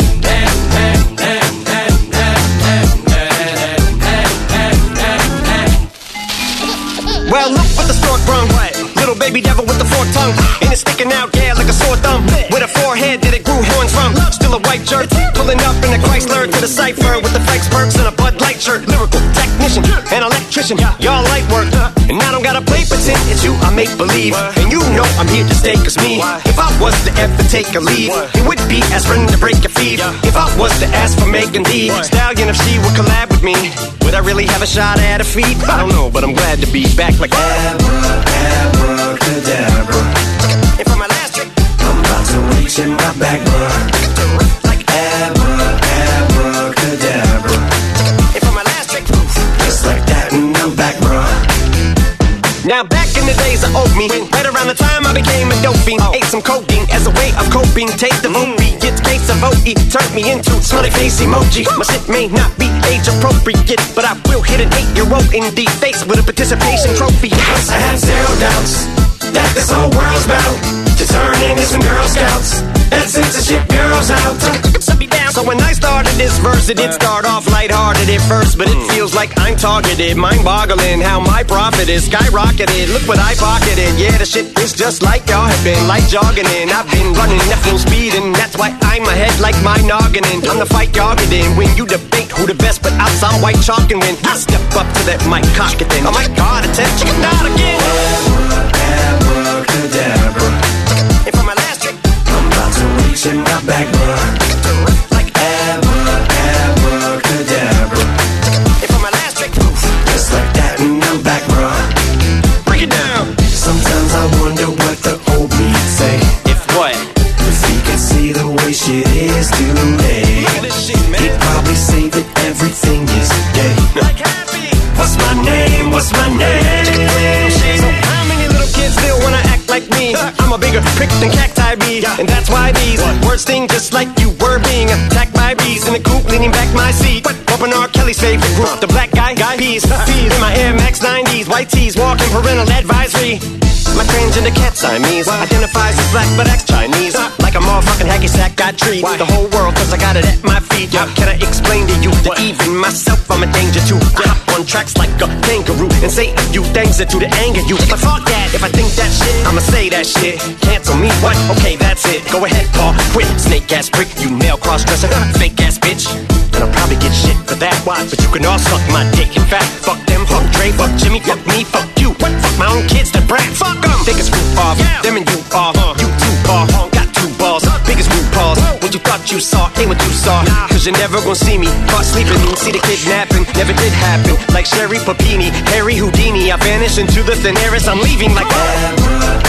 Well, look what the stork brung. Little baby devil with the forked tongue. And it's sticking out, yeah, like a sore thumb. With a forehead that it grew horns from. Still a white jerk. Pulling up in a Chrysler to the cipher. With the flex perks and a Bud Light shirt. Lyrical technician, an electrician. Y'all light work. And I don't gotta play pretend. It's you I make believe. And you know I'm here to stay, cause me. If I was to ever take a leave, it would be aspirin to break your feet. If I was to ask for Megan Thee Stallion, if she would collab with me, would I really have a shot at her feet? I don't know, but I'm glad to be back like Abracadabra. And for my last trick, I'm about to reach in my back, bruh. like Abra, abracadabra. And for my last trick, Just like that, and I'm back, bruh. now back in the days of old me, right around the time I became a dope fiend, ate some codeine as a way of coping. Take the vote beat, get case of O E, turned me into smiley face emoji. My shit may not be age appropriate, but I will hit an eight-year-old in the face with a participation trophy. I have zero doubts that this whole world's about to turn into some Girl Scouts and censorship girls out. So when I started this verse, it did start off lighthearted at first, but it feels like I'm targeted, mind-boggling how my profit is skyrocketed. Look what I pocketed, yeah, the shit is just like y'all have been, like jogging in. I've been running at full speed, and that's why I'm ahead like my noggin. I'm the fight y'all get in when you debate who the best, but out some white chalk, and when I step up to that mic, cock it then. Oh my God, attention, not again. Abracadabra. And for my last trick, I'm about to reach reaching my back, bruh. Like Abra, abracadabra. And for my last trick, Just like that, and I'm back, bruh. break it down. Sometimes I wonder what the old me say. If what? If he could see the way shit is today, Look at this shit, man. he'd probably say that everything is gay. Like happy. What's my name? What's my name? So how many little kids still wanna act like me? I'm a bigger prick than cacti be, and that's why these words sting just like you were being attacked by bees in the coop, leaning back my seat. Bumping R. Kelly's favorite group, the black guy, guy peas, peas in my Air Max nineties, white tees, walking parental advisory. My transgender cat Siamese identifies as black but acts Chinese. Like a motherfucking hacky sack, got treat the whole world cause I got it at my feet. Can I explain to you that even myself I'm a danger to? I hop on tracks like a kangaroo and say a few things that do to anger you. But fuck that, if I think that shit, I'ma say that shit. Cancel me, what? Okay, that's it. Go ahead, Paul, quit. Snake ass prick, you male cross-dresser, fake ass bitch. And I'll probably get shit for that. Why? But you can all suck my dick. In fact, fuck them, fuck Dre, fuck Jimmy, fuck me, fuck you. What? Fuck my own kids, the brat. Fuck them. Take a screw off. Yeah. Them and you off. Uh. You two ball. Uh. Got two balls. Uh. Biggest root balls. What you thought you saw ain't what you saw. Nah. Cause you're never gonna see me caught sleeping. See the kidnapping. Never did happen. Like Sherry Papini, Harry Houdini. I vanish into the thin air as I'm leaving like Abra,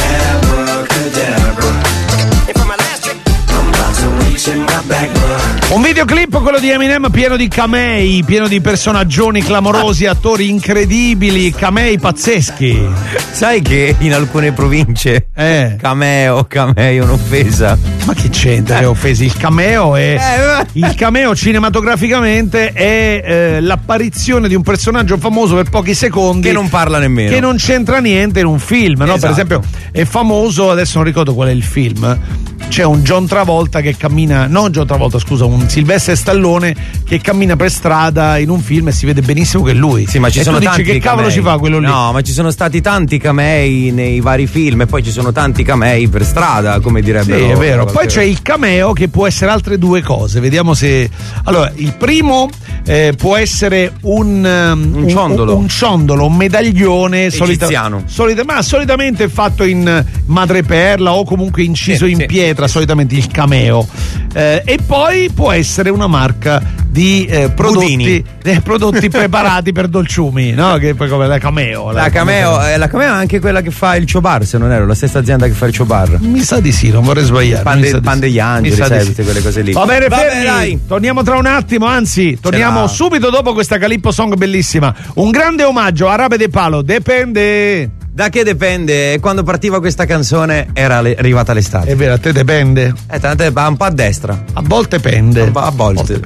abracadabra. And for my last trick, I'm about to reach in my back, bruh. Un videoclip, quello di Eminem, pieno di camei, pieno di personaggioni clamorosi, attori incredibili, camei pazzeschi. Sai che in alcune province Eh. cameo, cameo, un'offesa. Ma che c'entra che offesi? Il cameo è. Eh, Il cameo cinematograficamente è eh, l'apparizione di un personaggio famoso per pochi secondi. Che non parla nemmeno. Che non c'entra niente in un film, no? Esatto. Per esempio, è famoso, adesso non ricordo qual è il film. C'è un John Travolta che cammina, non John Travolta, scusa, un Sylvester Stallone che cammina per strada in un film e si vede benissimo che è lui. Sì, ma ci e sono tu tanti dici che cavolo camei. ci fa quello lì? No, ma ci sono stati tanti camei nei vari film e poi ci sono tanti camei per strada, come direbbero. Sì, è vero. Poi c'è il cameo che può essere altre due cose. Vediamo se. Allora, il primo eh, può essere un, um, Un ciondolo. Un, un ciondolo, un medaglione solita, Egiziano. solita, ma solitamente fatto in madreperla o comunque inciso Sì, in sì, pietra, sì. solitamente il cameo. Eh, e poi può essere una marca di eh, prodotti, Budini. eh, prodotti preparati per dolciumi, no? Che poi come la cameo. La cameo, eh, la cameo è anche quella che fa il Ciobar, se non ero, la stessa azienda che fa il Ciobar. Mi sa di sì, non vorrei sbagliare. Pan, mi de, sa di pan sì. degli angeli, Mi sa di sai, sì. tutte quelle cose lì. Va bene, Vabbè, fermi. dai. Torniamo tra un attimo, anzi, torniamo l'ha. subito dopo questa Calippo Song bellissima. Un grande omaggio a Arabe De Palo, dipende. Da che dipende? Quando partiva questa canzone era le- arrivata l'estate. È vero, a te dipende. Eh, tante, un po' a destra. A volte pende. A, a volte.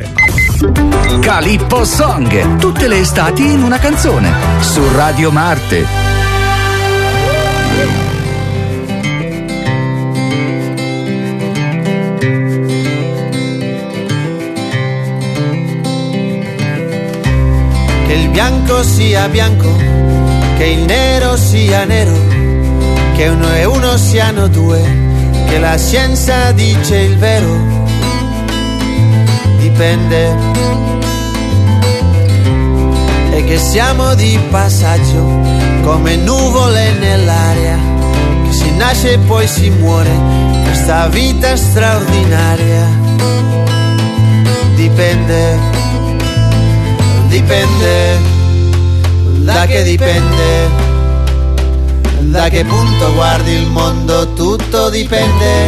Calippo Song, tutte le estati in una canzone, su Radio Marte. Che il bianco sia bianco, che il nero sia nero, che uno e uno siano due, che la scienza dice il vero, dipende, e che siamo di passaggio come nuvole nell'aria, che si nasce e poi si muore, questa vita straordinaria, dipende. Dipende, da che dipende, da che punto guardi il mondo, tutto dipende,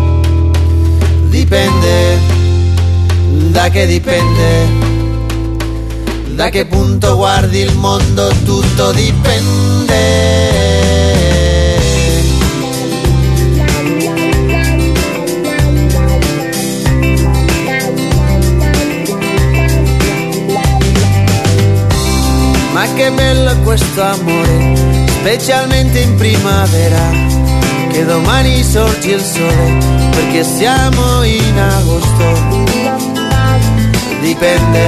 dipende, da che dipende, da che punto guardi il mondo, tutto dipende. Ma che bello questo amore, specialmente in primavera, che domani sorge il sole, perché siamo in agosto. Dipende,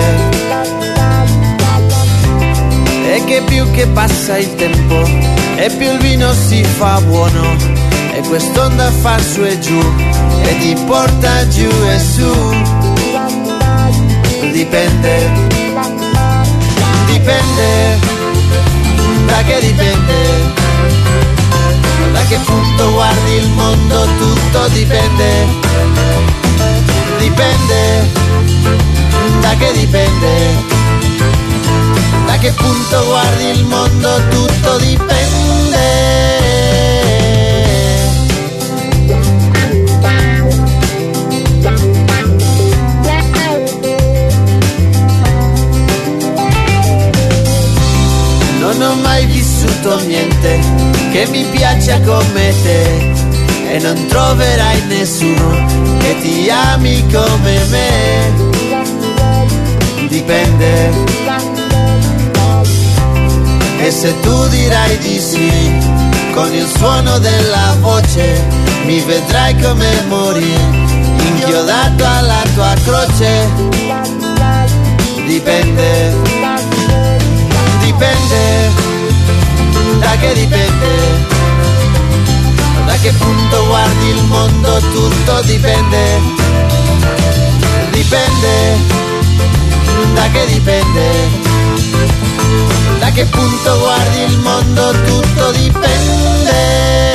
e che più che passa il tempo, e più il vino si fa buono, e quest'onda fa su e giù, e ti porta giù e su. Dipende. Dipende, da che dipende, da che punto punto guardi il mondo tutto dipende, dipende, da che dipende, da che punto guardi il mondo tutto dipende. Non ho mai vissuto niente che mi piaccia come te e non troverai nessuno che ti ami come me. Dipende. E se tu dirai di sì, con il suono della voce mi vedrai come morire, inchiodato alla tua croce. Dipende. Dipende, da che dipende, da che punto guardi il mondo tutto dipende, dipende, da che dipende, da che punto guardi il mondo tutto dipende.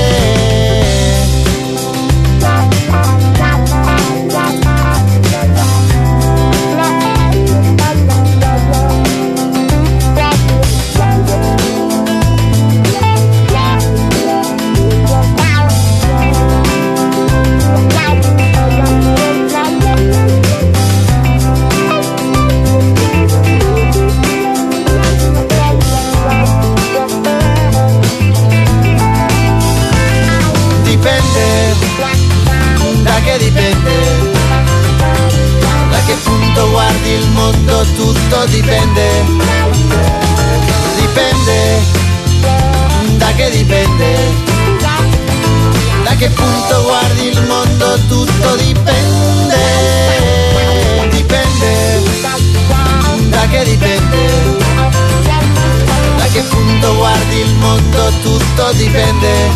Dipende, da che punto guardi il mondo tutto dipende, dipende, da che dipende, da che punto guardi il mondo tutto dipende, dipende, da che dipende, da che punto guardi il mondo tutto dipende,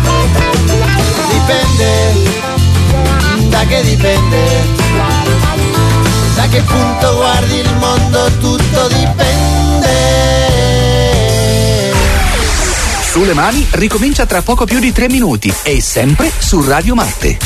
dipende, da che dipende, da che punto guardi il mondo tutto dipende. Sulle mani ricomincia tra poco più di tre minuti e sempre su Radio Marte.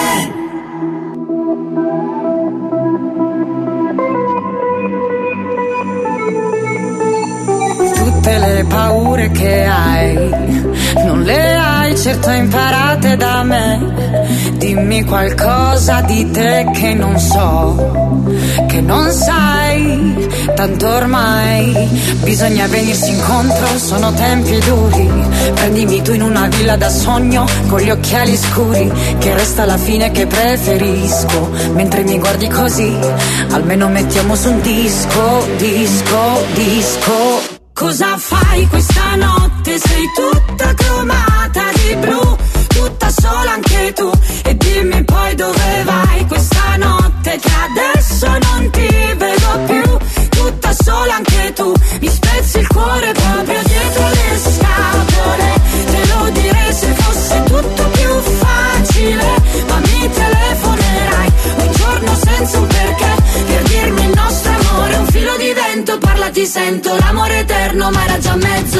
Tutte le paure che hai non le hai certo imparate da me. Dimmi qualcosa di te che non so, che non sai, tanto ormai bisogna venirsi incontro, sono tempi duri. Prendimi tu in una villa da sogno con gli occhiali scuri, che resta la fine che preferisco. Mentre mi guardi così, almeno mettiamo su un disco, disco, disco. Cosa fai questa notte? Sei tutta cromata di blu, tutta sola anche tu. E dimmi poi dove vai questa notte, che adesso non ti vedo più. Tutta sola anche tu, mi spezzi il cuore proprio dietro le scatole. Te lo direi se fosse tutto più facile, ma mi telefonerai un giorno senza un perché, per dirmi il nostro amore è un filo di vento. Parla, ti sento, l'amore eterno, ma era già mezzo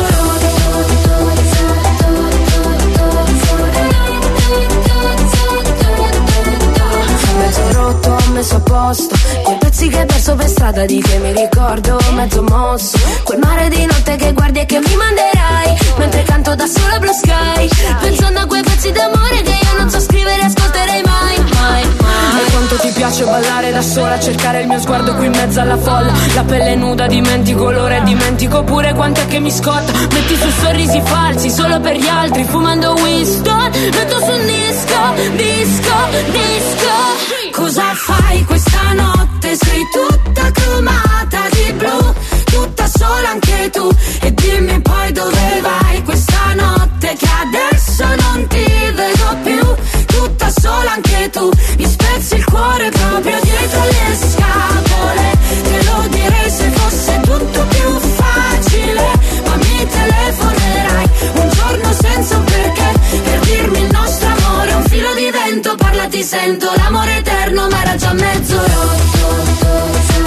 mezzo rotto, messo a posto, quei pezzi che hai perso per strada di che mi ricordo, mezzo mosso, quel mare di notte che guardi e che mi manderai, mentre canto da sola Blue Sky, pensando a quei pezzi d'amore che io non so scrivere e ascolterei mai, mai, mai. E quanto ti piace ballare da sola, cercare il mio sguardo qui in mezzo alla folla, la pelle nuda, dimentico l'ora e dimentico pure quanto è che mi scotta, metti su sorrisi falsi solo per gli altri, fumando Winston, metto su un disco, disco, disco. Cosa fai questa notte? Sei tutta cromata di blu, tutta sola anche tu. E dimmi poi dove vai questa notte, che adesso non ti vedo più. Tutta sola anche tu, mi spezzi il cuore proprio dietro le scatole. Te lo direi se fosse tutto più facile, ma mi telefonerai un giorno senza un perché, per dirmi il nostro amore è un filo di vento. Parla, ti sento, l'amore eterno, ma era già mezzo rotto.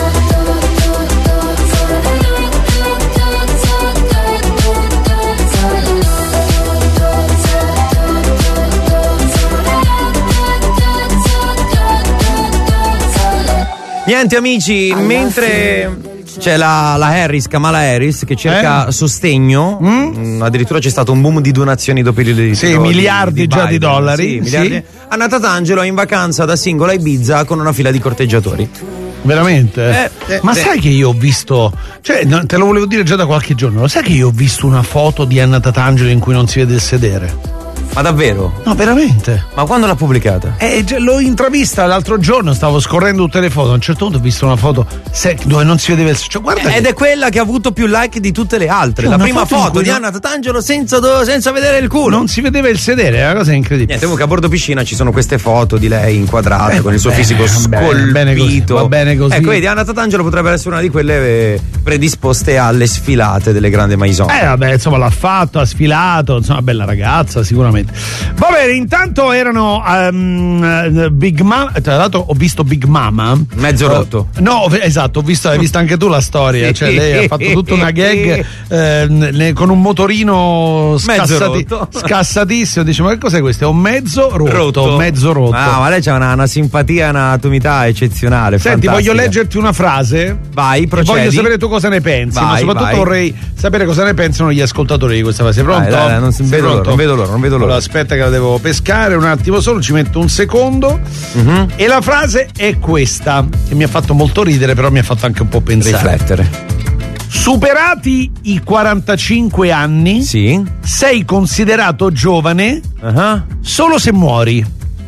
Niente amici, mentre c'è la, la Harris, Kamala Harris, che cerca Eh? sostegno, mm? addirittura c'è stato un boom di donazioni dopo il Sì, miliardi già di dollari, Sì, miliardi. sì. Anna Tatangelo è in vacanza da singola a Ibiza con una fila di corteggiatori. Veramente? Eh, eh, Ma beh. sai che io ho visto, cioè no, te lo volevo dire già da qualche giorno, lo sai che io ho visto una foto di Anna Tatangelo in cui non si vede il sedere? Ma davvero? No, veramente. Ma quando l'ha pubblicata? Eh, già, l'ho intravista l'altro giorno, stavo scorrendo tutte le foto, a un certo punto ho visto una foto se- dove non si vedeva il sedere. Cioè, guarda Ed che- è quella che ha avuto più like di tutte le altre. Cioè, La una prima foto in foto cui di non- Anna Tatangelo senza, do- senza vedere il culo. non si vedeva il sedere, è una cosa incredibile. Niente, comunque a bordo piscina ci sono queste foto di lei inquadrata Eh, con il suo bene, fisico va bene, scolpito. bene così, va bene così. Ecco, vedi, Anna Tatangelo potrebbe essere una di quelle eh, predisposte alle sfilate delle grandi maison. Eh vabbè, insomma l'ha fatto, ha sfilato, insomma bella ragazza sicuramente. Va bene, intanto erano um, Big Mama, tra l'altro ho visto Big Mama. Mezzo rotto. Uh, no, ho- esatto, ho visto, hai visto anche tu la storia, Sì. cioè lei ha fatto tutta una gag eh, ne- con un motorino Mezzo scassati- rotto. scassatissimo, dice ma che cos'è questo? È un mezzo rotto, mezzo rotto. Ah, ma lei c'ha una, una simpatia, una atomità eccezionale. Senti, fantastica. voglio leggerti una frase. Vai, e procedi. voglio sapere tu cosa ne pensi, ma Vai, soprattutto vai. vorrei sapere cosa ne pensano gli ascoltatori di questa frase. Sei pronto? Dai, dai, non si- Sei vedo l'ora, pronto? non vedo l'ora, non vedo l'ora. Allora, aspetta che la devo pescare un attimo solo, ci metto un secondo. Mhm. E la frase è questa, che mi ha fatto molto ridere, però mi ha fatto anche un po' pensare. Riflettere. Superati i quarantacinque anni, Sì. sei considerato giovane Ah. solo se muori.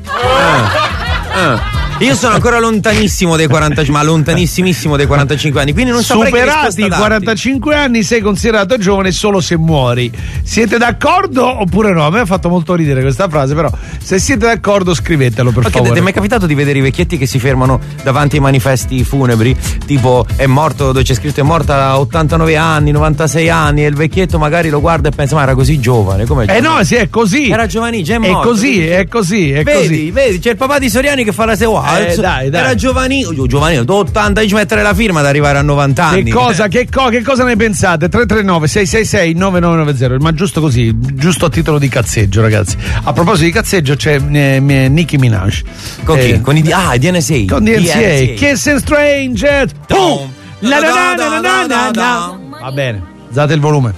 Ah. Io sono ancora lontanissimo dai quarantacinque, ma lontanissimissimo dai quarantacinque anni, quindi non saprei che Superati risposta i darti. quarantacinque anni sei considerato giovane solo se muori. Siete d'accordo oppure no? A me ha fatto molto ridere questa frase, però se siete d'accordo scrivetelo per Ma che favore. ti è mai capitato di vedere i vecchietti che si fermano davanti ai manifesti funebri? Tipo è morto, dove c'è scritto è morta a ottantanove anni, novantasei anni, e il vecchietto magari lo guarda e pensa ma era così giovane, come Eh no, sì, è così. Era giovanissimo, già è È morto. così, è così, è Vedi, così. vedi, c'è il papà di Soriani che fa la seguace. Eh, dai, dai. Era giovanino, giovanino, ottanta, dici mettere la firma ad arrivare a novanta anni. Che cosa, che, co- che cosa ne pensate? tre tre nove sei sei sei nove nove nove zero, ma giusto così, giusto a titolo di cazzeggio, ragazzi. A proposito di cazzeggio c'è eh, eh, Nicki Minaj. Con chi? Eh, Con i ah, i D N S A. Con D N C A. Kiss and Stranger. Boom. La na na na na na na. Va bene, alzate il volume.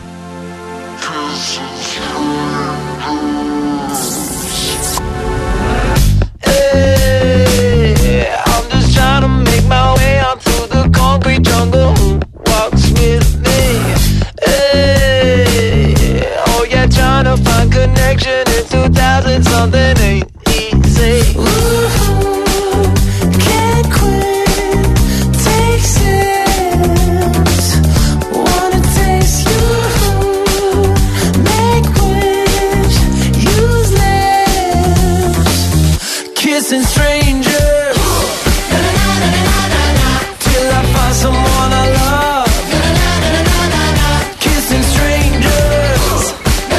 Hey, I'm just trying to make my way out through the concrete jungle. Who walks with me? Hey, oh yeah, trying to find connection in two thousand something ain't easy. Can't quit, take sips. Wanna taste you, make wish, use lips. Kissing strangers till I find someone I love. Kissing strangers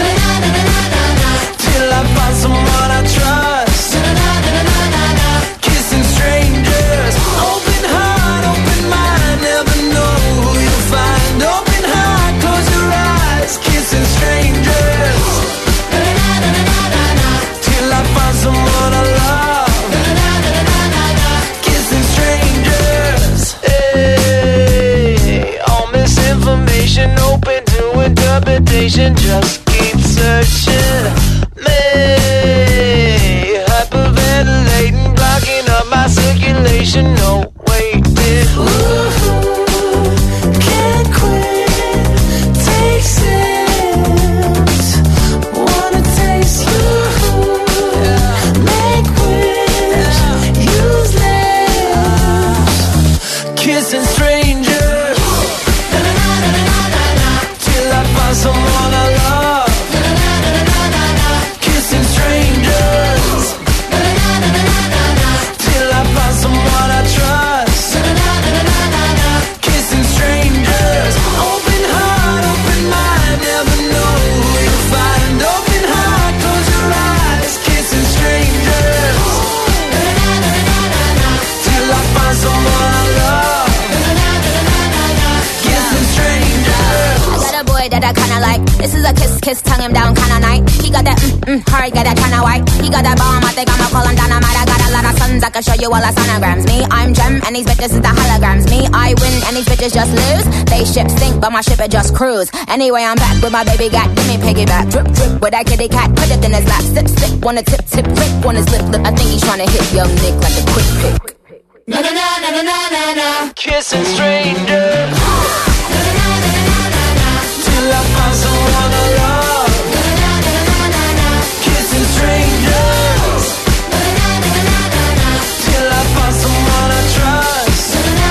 till I find someone I trust. Kissing strangers, open heart, open mind, never know who you'll find. Open heart, close your eyes. Kissing strangers till I find someone I love. Kissing strangers, hey, all misinformation open to interpretation. Just keep searching. Me, hyperventilating, blocking up my circulation. No waiting. Can't quit, take sips. Wanna taste you, make wish, use lips. Kissing strangers till I find someone I love. Kissing strangers till I find someone I trust. Kissing strangers, open heart, open mind, never know who you'll find. Open heart, close your eyes. Kissing strangers till I find someone I love. Kissing strangers. Got a boy that I kinda like. This is a kiss, kiss, tongue him down kinda night. He got that, mm, mm, hurry, got that kinda white. He got that bomb, I think I'ma call him dynamite. I got a lot of sons, I can show you all the sonograms. Me, I'm Gem, and these bitches is the holograms. Me, I win, and these bitches just lose. They ship sink, but my ship it just cruise. Anyway, I'm back with my baby gat, give me piggyback. Drip, drip, with that kitty cat, put it in his lap. Sip, sip, wanna tip, tip, lick on his lip, lip. I think he's trying to hit young Nick like a quick pick. Na na na na na na na, Kissing strangers. Till I find someone I love. Kissing strangers. Till I find someone I trust.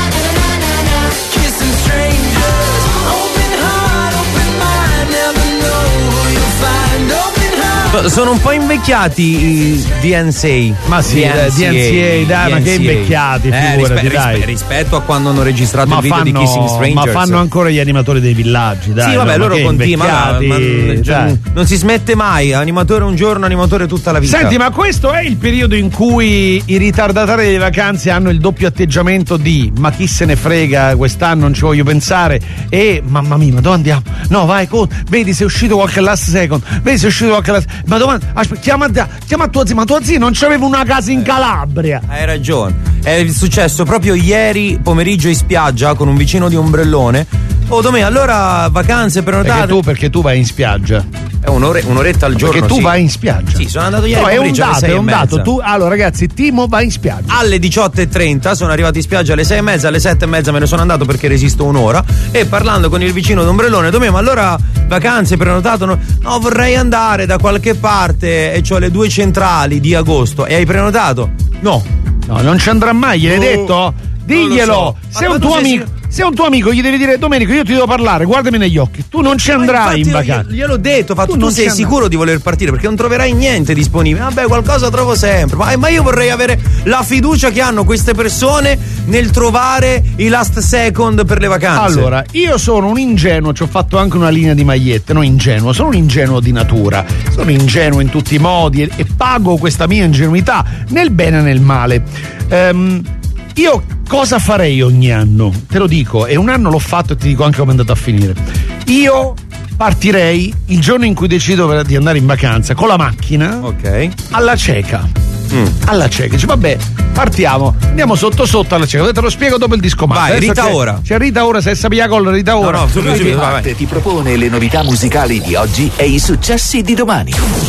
Kissing strangers. Open heart, open mind. Never know who you'll find. Open heart. Sono un po' invecchiati i D N C A. Ma sì, eh, D N C A, dai, ma che invecchiati, eh, figurati, rispe- dai. rispe- rispetto a quando hanno registrato Ma il video fanno, di Kissing Strangers. ma fanno ancora gli animatori dei villaggi, dai. Sì, vabbè, no, loro continuano. invecchiati, dai. Non si smette mai. Animatore un giorno, animatore tutta la vita. Senti, ma questo è il periodo in cui i ritardatari delle vacanze hanno il doppio atteggiamento di ma chi se ne frega, quest'anno non ci voglio pensare, e mamma mia, ma dove andiamo? No, vai, co- vedi se è uscito qualche last second, vedi se è uscito qualche last ma dove aspetta, chiama, chiama tua zia, ma tua zia non c'aveva una casa in Calabria. Hai ragione. È successo proprio ieri pomeriggio in spiaggia con un vicino di ombrellone. Oh, Domenico, allora vacanze prenotate. Perché tu, perché tu vai in spiaggia? È un'ore, un'oretta al giorno. Perché tu sì. vai in spiaggia. Sì, sono andato ieri no, è un pomeriggio alle dato, sei è e un mezza. dato. Tu, allora, ragazzi, Timo va in spiaggia. Alle diciotto e trenta sono arrivato in spiaggia alle sei e mezza, alle sette e mezza me ne sono andato perché resisto un'ora. E parlando con il vicino d'ombrellone, Domenico, ma allora vacanze prenotato? No, no, vorrei andare da qualche parte e c'ho le due centrali di agosto. E hai prenotato? No. No, non ci andrà mai, gliel'hai No, detto? Diglielo! so. Se è Ma un tu tuo sei amico. sicuro? Se è un tuo amico gli devi dire Domenico, io ti devo parlare, guardami negli occhi. Tu non ci andrai in Infatti, vacanza. io- Gliel'ho detto, fatto, Tu tu, non sei ci andrai. sicuro di voler partire perché non troverai niente disponibile. Vabbè, qualcosa trovo sempre. Ma, ma io vorrei avere la fiducia che hanno queste persone nel trovare i last second per le vacanze. Allora, io sono un ingenuo, ci ho fatto anche una linea di magliette, non ingenuo, sono un ingenuo di natura, sono ingenuo in tutti i modi e, e pago questa mia ingenuità nel bene e nel male. Ehm, io cosa farei ogni anno? Te lo dico, e un anno l'ho fatto e ti dico anche come è andato a finire. Io partirei il giorno in cui decido per- di andare in vacanza con la macchina Ok. alla cieca. Mm. Alla cieca, dice vabbè, partiamo, andiamo sotto sotto alla cieca. Te lo spiego dopo il disco. Vai, Adesso Rita c'è- ora. C'è Rita ora, se sapia con Rita ora. no, subito, subito, vai, vai. Marte ti propone le novità musicali di oggi e i successi di domani.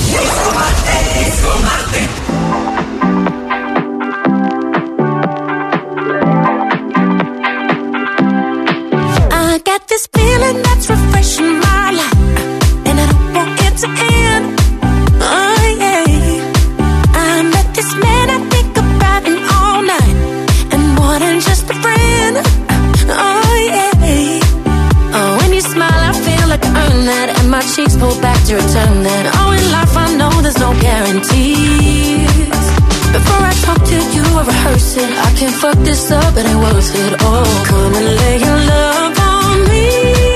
I got this feeling that's refreshing my life, and I don't want it to end. Oh yeah, I met this man, I think about him all night, and more than just a friend. Oh yeah, oh when you smile I feel like I earn that, and my cheeks pull back to return that. Oh in life I know there's no guarantees. Before I talk to you, I rehearse it. I can't fuck this up, it ain't worth it. Oh, come and lay your love on me.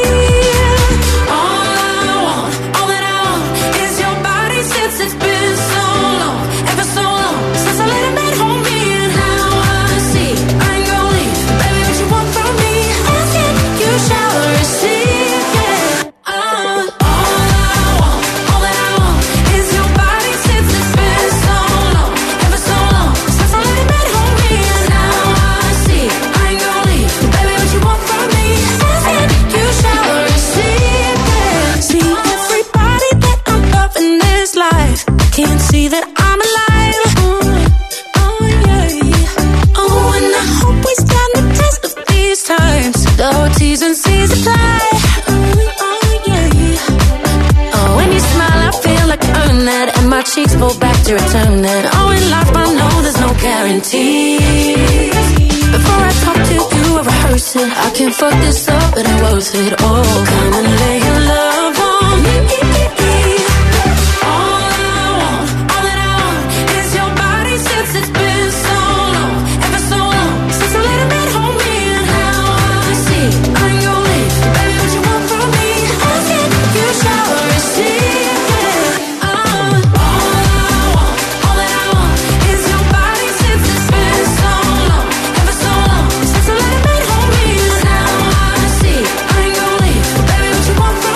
All I want, all that I want is your body since it's been so long, ever so long since I let a man hold me. And now I see I ain't gonna leave, baby, what you want from me? Ask it, you shall receive. Yeah. Uh, all I want, all that I want is your body since it's been so long, ever so long since I let a man hold me. And now I see I ain't gonna leave, baby, what you want from me? Ask it, you shall receive. Yeah. See everybody that I'm loving this life can't see that I'm alive. Oh yeah. Oh, and I hope we stand the test of these times. The T's and C's apply. Oh yeah. Oh, when you smile, I feel like I earn that, and my cheeks pull back to return that. Oh, in life I know there's no guarantees. Before I talk to you, I rehearse it. I can't fuck this up, it ain't worth it. Oh, come and lay your love on me. All I want, all that I want is your body since it's been so long, ever so long since I let a man hold me. And now I see I ain't gonna leave, baby, what you want from me? Ask it, you shall receive. Yeah. Uh, all I want, all that I want is your body since it's been so long, ever so long since I let a man hold me. And now I see I ain't gonna leave, baby, what you want from me?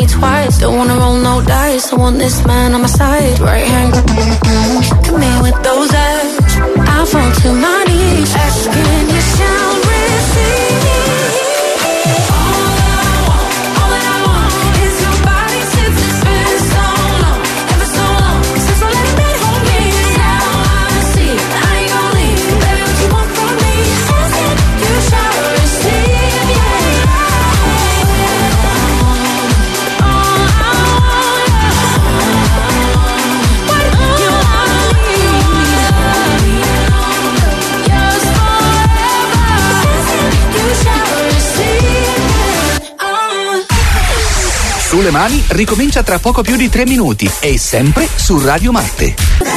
me twice. Don't wanna roll no dice. I want this man on my side. Right hand, come me with those eyes. I fall to my knees, asking you shall receive. Sulle mani ricomincia tra poco più di tre minuti e sempre su Radio Marte.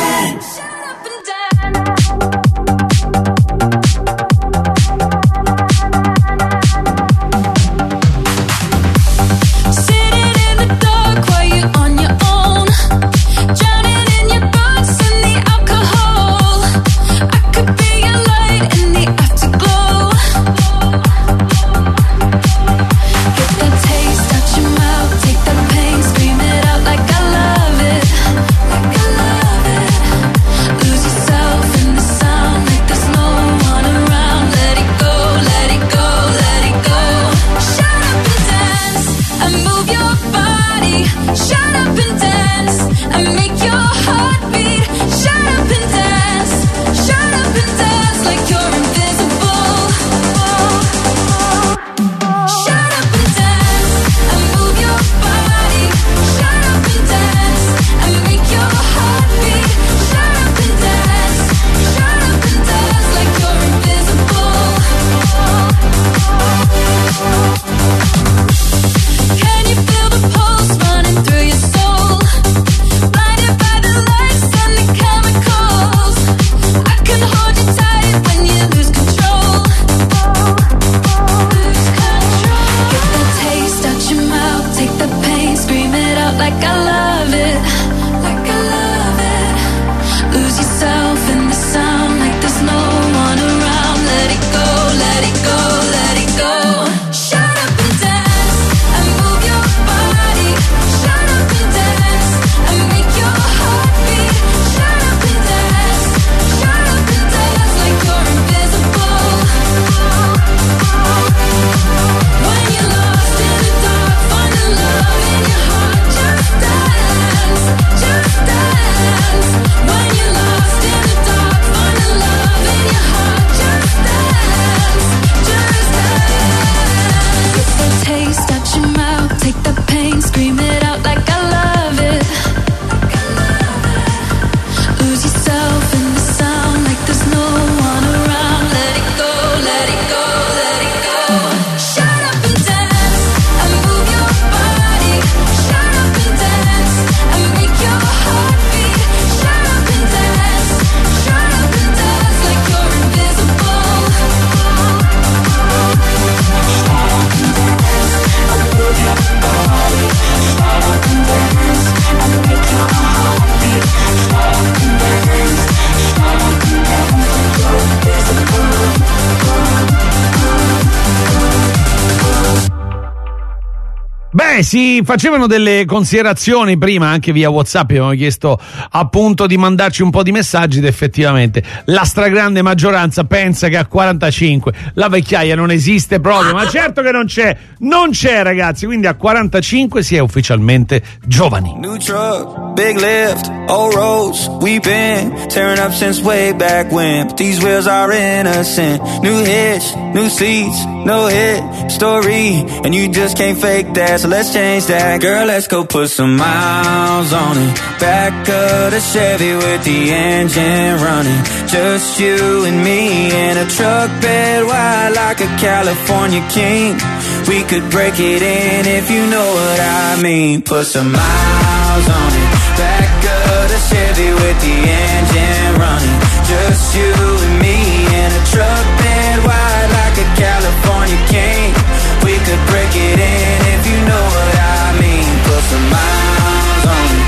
Beh, si facevano delle considerazioni prima anche via WhatsApp, abbiamo chiesto appunto di mandarci un po' di messaggi ed effettivamente la stragrande maggioranza pensa che a quarantacinque la vecchiaia non esiste proprio, ma certo che non c'è, non c'è ragazzi, quindi a quarantacinque si è ufficialmente giovani. New truck, big lift, old roads, we've been tearing up since way back when, but these wheels are innocent. New hitch, new seats, no hit story, and you just can't fake that, so let's change that. Girl, let's go put some miles on it. Back of the Chevy with the engine running. Just you and me in a truck bed wide like a California king. We could break it in if you know what I mean. Put some miles on it. Back of the Chevy with the engine running. Just you and me in a truck bed wide like a California king. We could break it in if you know what I mean. Put some miles on it.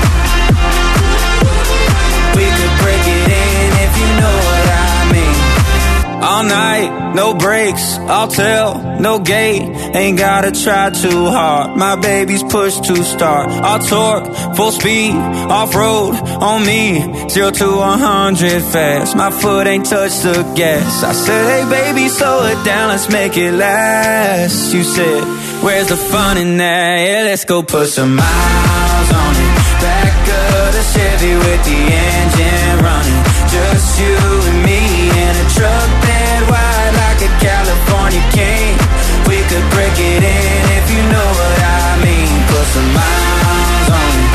We could break it in if you know what I mean. All night, no brakes, I'll tell, no gate, ain't gotta try too hard. My baby's pushed to start. I'll torque, full speed, off-road, on me, zero to a hundred fast. My foot ain't touched the gas. I said, hey baby, slow it down, let's make it last. You said, where's the fun in that? Yeah, let's go put some miles on it. Back of the Chevy with the engine running. Just you and me in a truck bed wide like a California king. We could break it in if you know what I mean. Put some miles on it.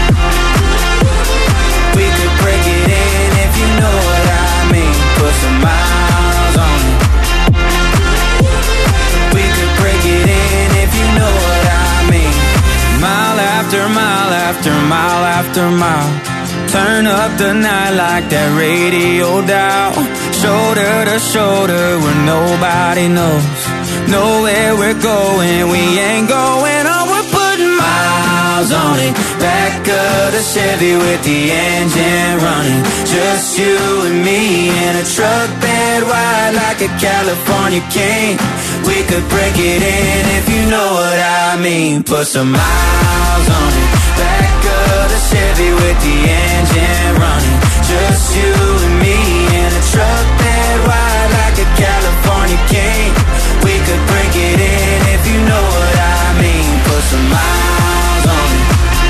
We could break it in if you know what I mean. Put some miles on it. We could break it in if you know what I mean. Mile after mile after mile after mile. Turn up the night like that radio dial. Shoulder to shoulder where nobody knows. Know where we're going, we ain't going on. We're putting miles on it. Back of the Chevy with the engine running. Just you and me in a truck bed wide like a California king. We could break it in if you know what I mean. Put some miles on it. Back of the Chevy with the engine running. Just you and me in a truck bed wide like a California king. We could break it in if you know what I mean. Put some miles on it.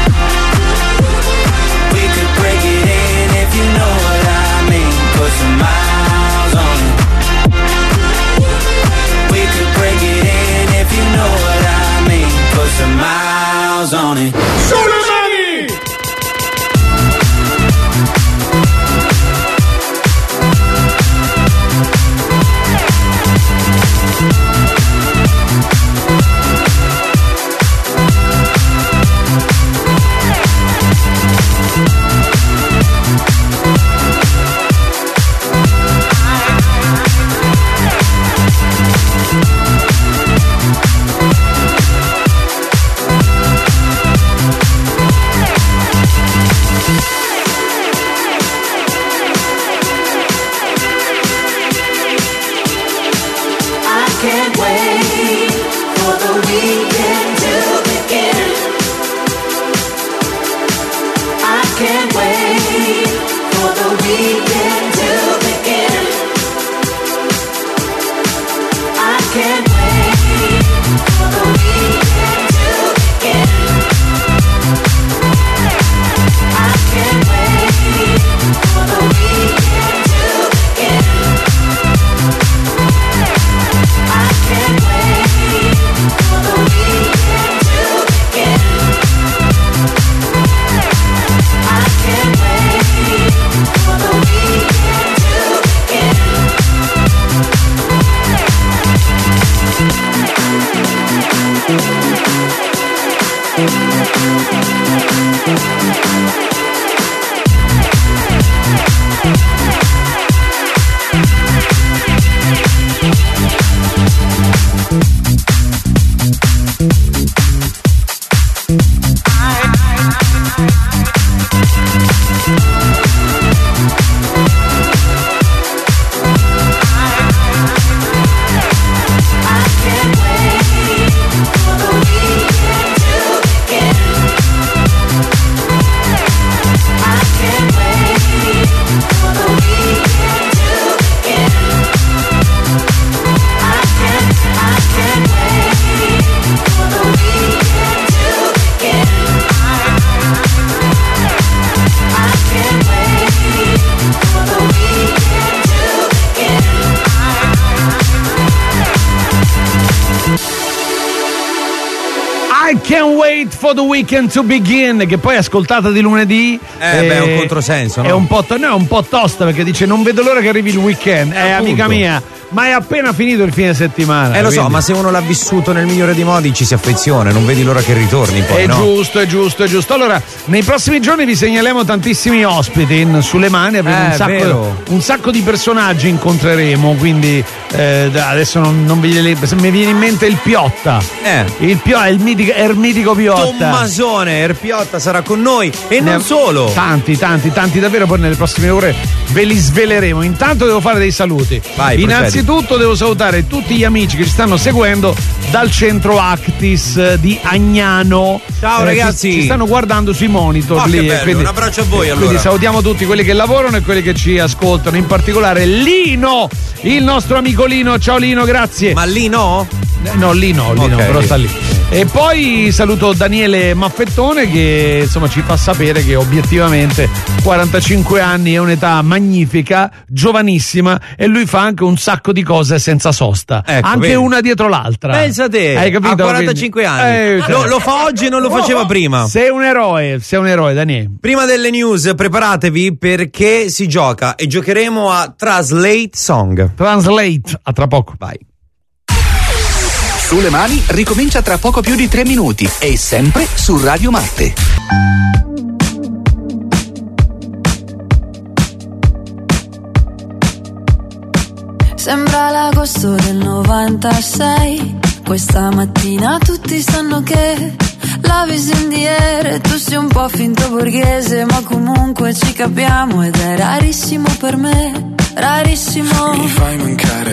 We could break it in if you know what I mean. Put some miles on it. We could break it in if you know what I mean. Put some miles on it. For the Weekend to Begin, che poi ascoltata di lunedì eh, eh beh, è un controsenso, no? È un po', to- no, è un po' tosta perché dice non vedo l'ora che arrivi il weekend. Eh, amica mia, ma è appena finito il fine settimana. Eh lo quindi... so, ma se uno l'ha vissuto nel migliore dei modi ci si affeziona, non vedi l'ora che ritorni poi, è no? giusto, è giusto, è giusto. Allora, nei prossimi giorni vi segnaliamo tantissimi ospiti in, sulle mani, avremo eh, un, sacco, un sacco di personaggi incontreremo, quindi eh, adesso non, non vi, mi viene in mente il Piotta. Eh. Il Piotta è il mitico, er, mitico Piotta. Tommasone, il Piotta sarà con noi e Ne non ha- solo. Tanti, tanti, tanti davvero, poi nelle prossime ore ve li sveleremo. Intanto devo fare dei saluti. Vai, Innanzitutto devo salutare tutti gli amici che ci stanno seguendo dal centro Actis di Agnano. Ciao, Eh, ragazzi. Ci, ci stanno guardando sui monitor Oh, che lì. e bello, quindi, un abbraccio a voi, allora. Quindi salutiamo tutti quelli che lavorano e quelli che ci ascoltano, in particolare Lino, il nostro amico Lino. Ciao Lino, grazie. Ma lì no? Eh, No, lì no, lì no, Ok, però lì. sta lì. E poi saluto Daniele Maffettone che insomma ci fa sapere che obiettivamente quarantacinque anni è un'età magnifica, giovanissima, e lui fa anche un sacco di cose senza sosta, Ecco, anche vedi. una dietro l'altra. Pensa te, Hai capito? a quarantacinque Quindi- anni. Eh, cioè- lo, lo fa oggi e non lo faceva prima. Sei un eroe, sei un eroe, Daniele. Prima delle news, preparatevi perché si gioca e giocheremo a Translate Song. Translate, a tra poco. Vai. Sulle mani ricomincia tra poco più di tre minuti e sempre su Radio Marte. Sembra l'agosto del novantasei. Questa mattina tutti sanno che la visi in the air e tu sei un po' finto borghese, ma comunque ci capiamo ed è rarissimo per me, rarissimo. Mi fai mancare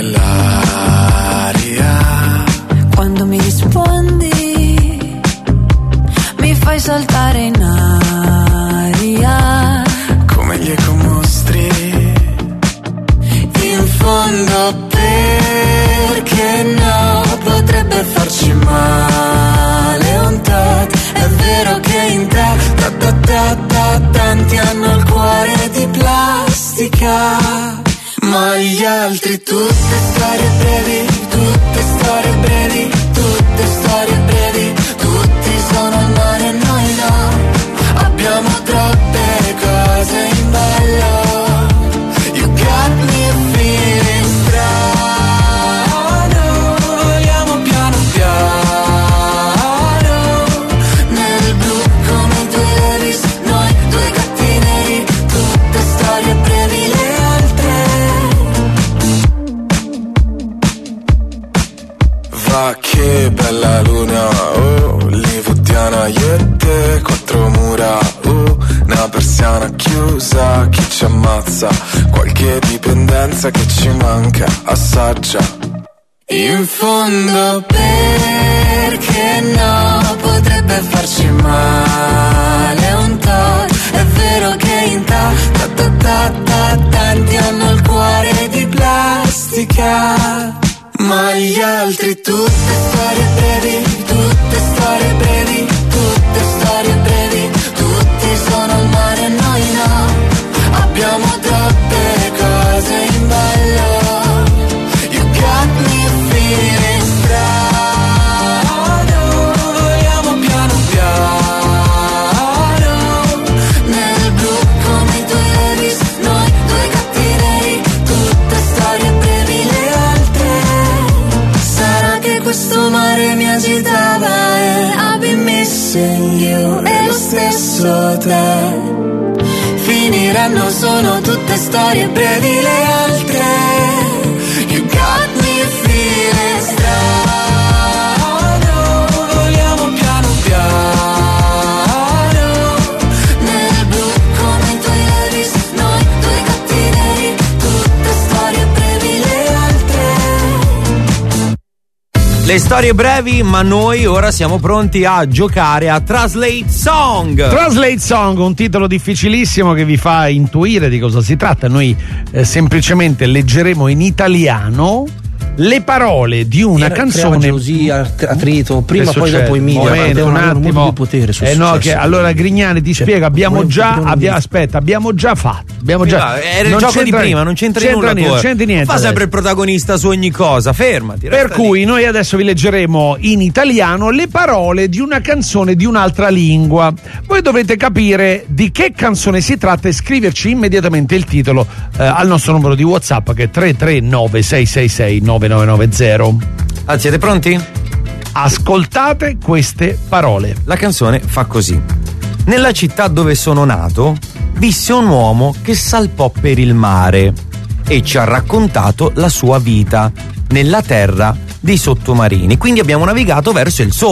l'aria. Quando mi rispondi mi fai saltare in aria. Come gli ecomostri. In fondo perché no, potrebbe farci male un tot. È vero che in te ta, ta, ta, ta, tanti hanno il cuore di plastica, ma gli altri tutte storie brevi, tutte storie brevi, tutte storie brevi. Tutti sono al mare e noi no, abbiamo troppe cose in ballo. You got me feeling strano, vogliamo piano piano, nel blu come i tuoi Levi's, noi due gatti neri, tutte storie brevi le altre. Va che bella luna, oh, Hollywoodiana, io e te, quattro mura, oh, una persiana chiusa, chi ci ammazza, qualche dipendenza che ci manca, assaggia. In fondo perché no, potrebbe farci male un tot. È vero che in ta, ta, ta, ta, ta, tanti hanno il cuore di plastica, ma gli altri tutte storie brevi, tutte storie brevi, tutte storie brevi. Tutti sono al mare e noi no, abbiamo troppe cose in ballo. You got me feeling strano, vogliamo piano piano, nel blu come i tuoi Levi's, noi due gatti neri, tutte storie brevi le altre. Sarà che questo mare mi agitava e I've been missing you, e lo stesso te. Finiranno, sono tutte storie brevi le altre. You got me feeling strano, vogliamo piano piano, nel blu come i tuoi Levi's, noi due gatti neri, tutte storie brevi le altre. Le storie brevi, ma noi ora siamo pronti a giocare a Translate Song. Translate Song, un titolo difficilissimo che vi fa intuire di cosa si tratta. Noi eh, semplicemente leggeremo in italiano le parole di una Era- canzone. creava gelosia, attrito, prima Che poi succede? dopo i media Momento, avevano un avevano molto attimo. più potere sul Eh no, successo. che allora Grignani ti Cioè, spiega, abbiamo volevano già sapere abbia- un- aspetta, abbiamo già fatto. Abbiamo già Va, era il non gioco di c'entra- prima, non c'entra, c'entra nulla. niente, tu. non c'entra niente. Fa sempre adesso. il protagonista su ogni cosa, fermati. Per resta cui noi adesso vi leggeremo in italiano le parole di una canzone di un'altra lingua. Voi dovete capire di che canzone si tratta e scriverci immediatamente il titolo eh, al nostro numero di WhatsApp, che è tre tre nove sei sei sei nove nove nove zero. Ah, siete pronti? Ascoltate queste parole. La canzone fa così. Nella città dove sono nato visse un uomo che salpò per il mare e ci ha raccontato la sua vita nella terra dei sottomarini. Quindi abbiamo navigato verso il sole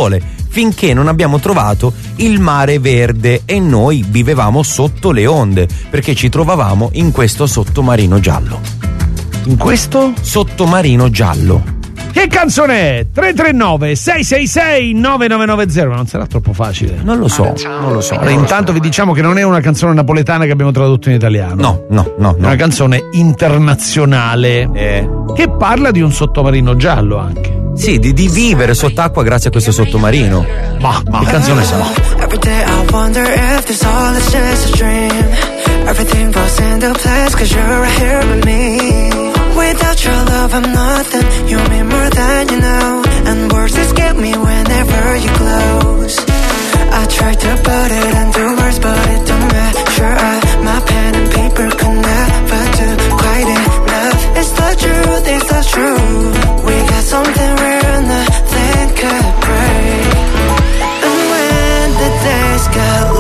finché non abbiamo trovato il mare verde e noi vivevamo sotto le onde perché ci trovavamo in questo sottomarino giallo. In questo? Sottomarino giallo. Che canzone è? tre tre nove sei sei sei nove nove nove zero. Ma non sarà troppo facile? Non lo so, non lo so. Allora, intanto vi diciamo che non è una canzone napoletana che abbiamo tradotto in italiano. No, no, no. È una no. canzone internazionale eh. che parla di un sottomarino giallo anche. Sì, di, di vivere sott'acqua grazie a questo sottomarino. Ma, ma che canzone è? Every day I wonder if this all is just a dream. Everything falls into place cause you're right here with me. Without your love I'm nothing. You mean more than you know. And words escape me whenever you close. I tried to put it into words but it don't matter. I, my pen and paper could never do quite enough. It's the truth, it's the truth. We got something rare, nothing could break. And when the days got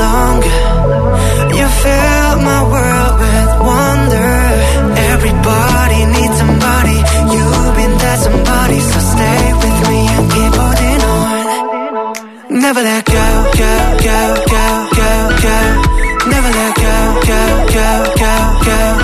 longer, you fill my world with wonder. Everybody needs somebody, you've been that somebody, so stay with me and keep holding on. Never let go, go, go, go, go, go. Never let go, go, go, go,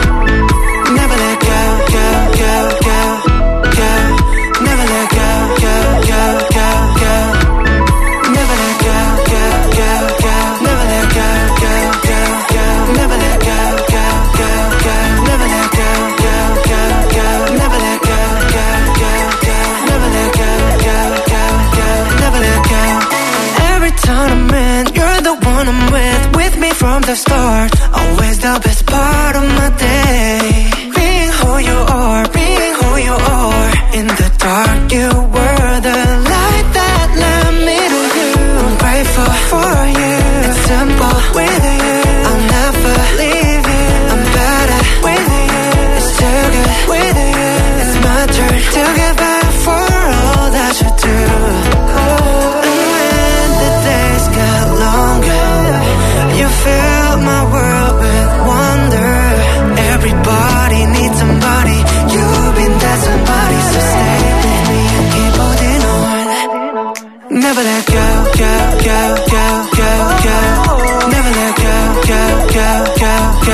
go. Never let go, go, go, go, go. Never let go, go, go, go, go. Never let go, go, go, go. Never let go, go, go, go. Never let go, go, go, go. Never let go, go, go, go. Never let go, go, go, go. Never let go, go, go, go. Never let go. Every tournament, you're the one I'm with. With me from the start. Always the best part of my day. Being who you are, being who you are. In the dark, you were the light that led me to you. I'm grateful for you. It's simple with you. I'll never leave you. I'm better with you. It's too good with you. It's my turn to give back for all that you do. And when the days get longer, you fill my world with wonder. Everybody needs somebody. You've been that somebody, so stay with me and keep holding on. Never let go, go, go, go, go, go. Never let go, go, go, go,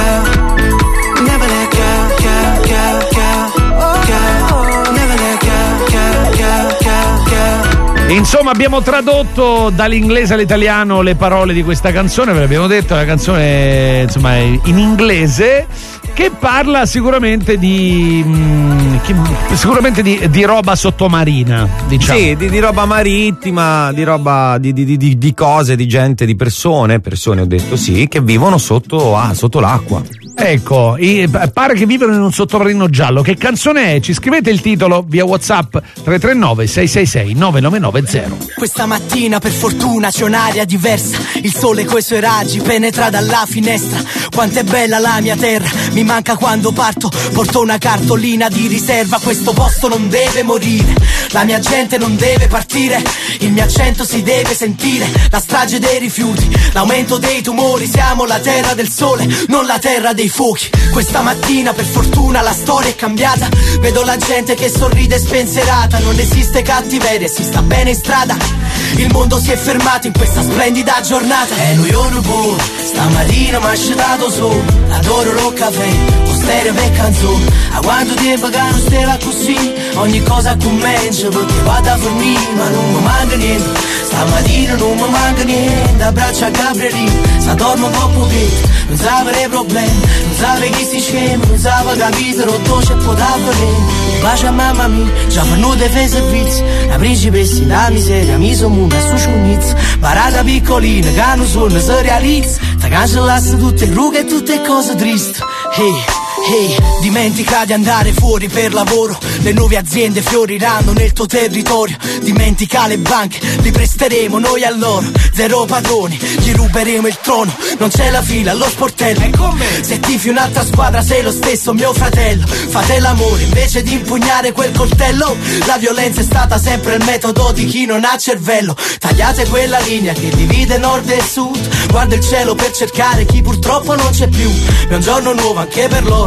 go. Never let go, go, go, go, go. Never let go, go, go, go, go. Insomma, abbiamo tradotto dall'inglese all'italiano le parole di questa canzone, ve l'abbiamo detto, la canzone insomma è in inglese, che parla sicuramente di mh, che, sicuramente di, di roba sottomarina, diciamo. Sì, di, di roba marittima, di roba di, di, di, di cose, di gente, di persone, persone ho detto sì, che vivono sotto, ah, sotto l'acqua. Ecco, i, pare che vivono in un sottomarino giallo. Che canzone è? Ci scrivete il titolo via WhatsApp tre tre nove sei sei sei nove nove nove zero. Questa mattina per fortuna c'è un'aria diversa. Il sole coi suoi raggi penetra dalla finestra. Quanto è bella la mia terra, mi manca quando parto. Porto una cartolina di riserva. Questo posto non deve morire, la mia gente non deve partire. Il mio accento si deve sentire. La strage dei rifiuti, l'aumento dei tumori. Siamo la terra del sole, non la terra dei fuochi. Questa mattina per fortuna la storia è cambiata. Vedo la gente che sorride spensierata. Non esiste cattiveria, si sta bene in strada. Il mondo si è fermato in questa splendida giornata. E lui io non può, stamattina mi ha asciutato su. Adoro lo caffè, lo stereo per canzone. A quanto tempo che non stava così. Ogni cosa comincia perché vado a dormire. Ma non mi manca niente, stamattina non mi manca niente. Abbraccio a Gabrielino, sta dormo un po' pochetto. Non sapere problemi, non sapere chi si scema. Non sapere capire rotto c'è poteva venire. Bacia a mamma mia, già venuta fai servizi. La principessa da miseria, mi sono una su ciunizza. Parata piccolina, che non suona, si realizza. Ti cancellasse tutte rughe e tutte cose tristi. Hey, hey, dimentica di andare fuori per lavoro. Le nuove aziende fioriranno nel tuo territorio. Dimentica le banche, li presteremo noi a loro. Zero padroni, gli ruberemo il trono. Non c'è la fila allo sportello. Se tifi un'altra squadra sei lo stesso mio fratello. Fate l'amore invece di impugnare quel coltello. La violenza è stata sempre il metodo di chi non ha cervello. Tagliate quella linea che divide nord e sud. Guarda il cielo per cercare chi purtroppo non c'è più. È un giorno nuovo anche per loro,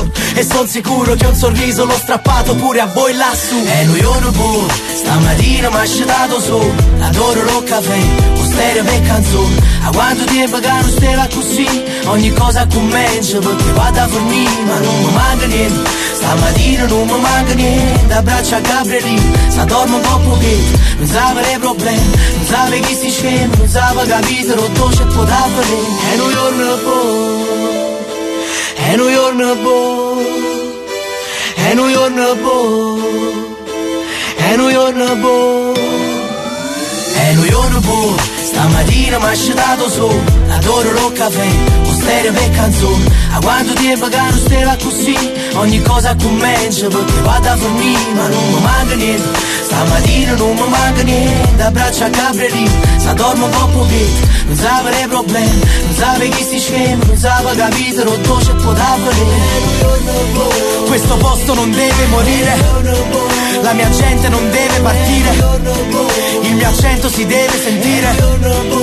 E son sicuro che un sorriso l'ho strappato pure a voi lassù. E lui io pure, stamattina m'ha asciutato su. Adoro lo caffè, lo stereo per canzone. A quanto tempo che non stava così, ogni cosa comincia perché vado a fornire. Ma non mi manca niente, stamattina non mi manca niente. Abbraccio a Gabrielino, sta dormo un po' pochetto. Non sapeva i problemi, non sapeva chi si scema, non sapeva capire rotto c'è può da venire. E New York ne può, e New York ne può, e New York ne può, e New York ne può, e New York ne può. Stamattina m'ha asciutato su, adoro lo caffè, lo stereo per canzone. A quanto tempo che non stava così, ogni cosa comincia perché vado a fornire. Ma non mi manca niente, stamattina non mi manca niente. Abbraccio a Gabrielino, sta dormo un po' pochetto. Non sapeva i problemi, non sapeva chi si scema, non sapeva capire rotto c'è può da venire. Questo posto non deve morire, la mia gente non deve partire, il mio accento si deve sentire.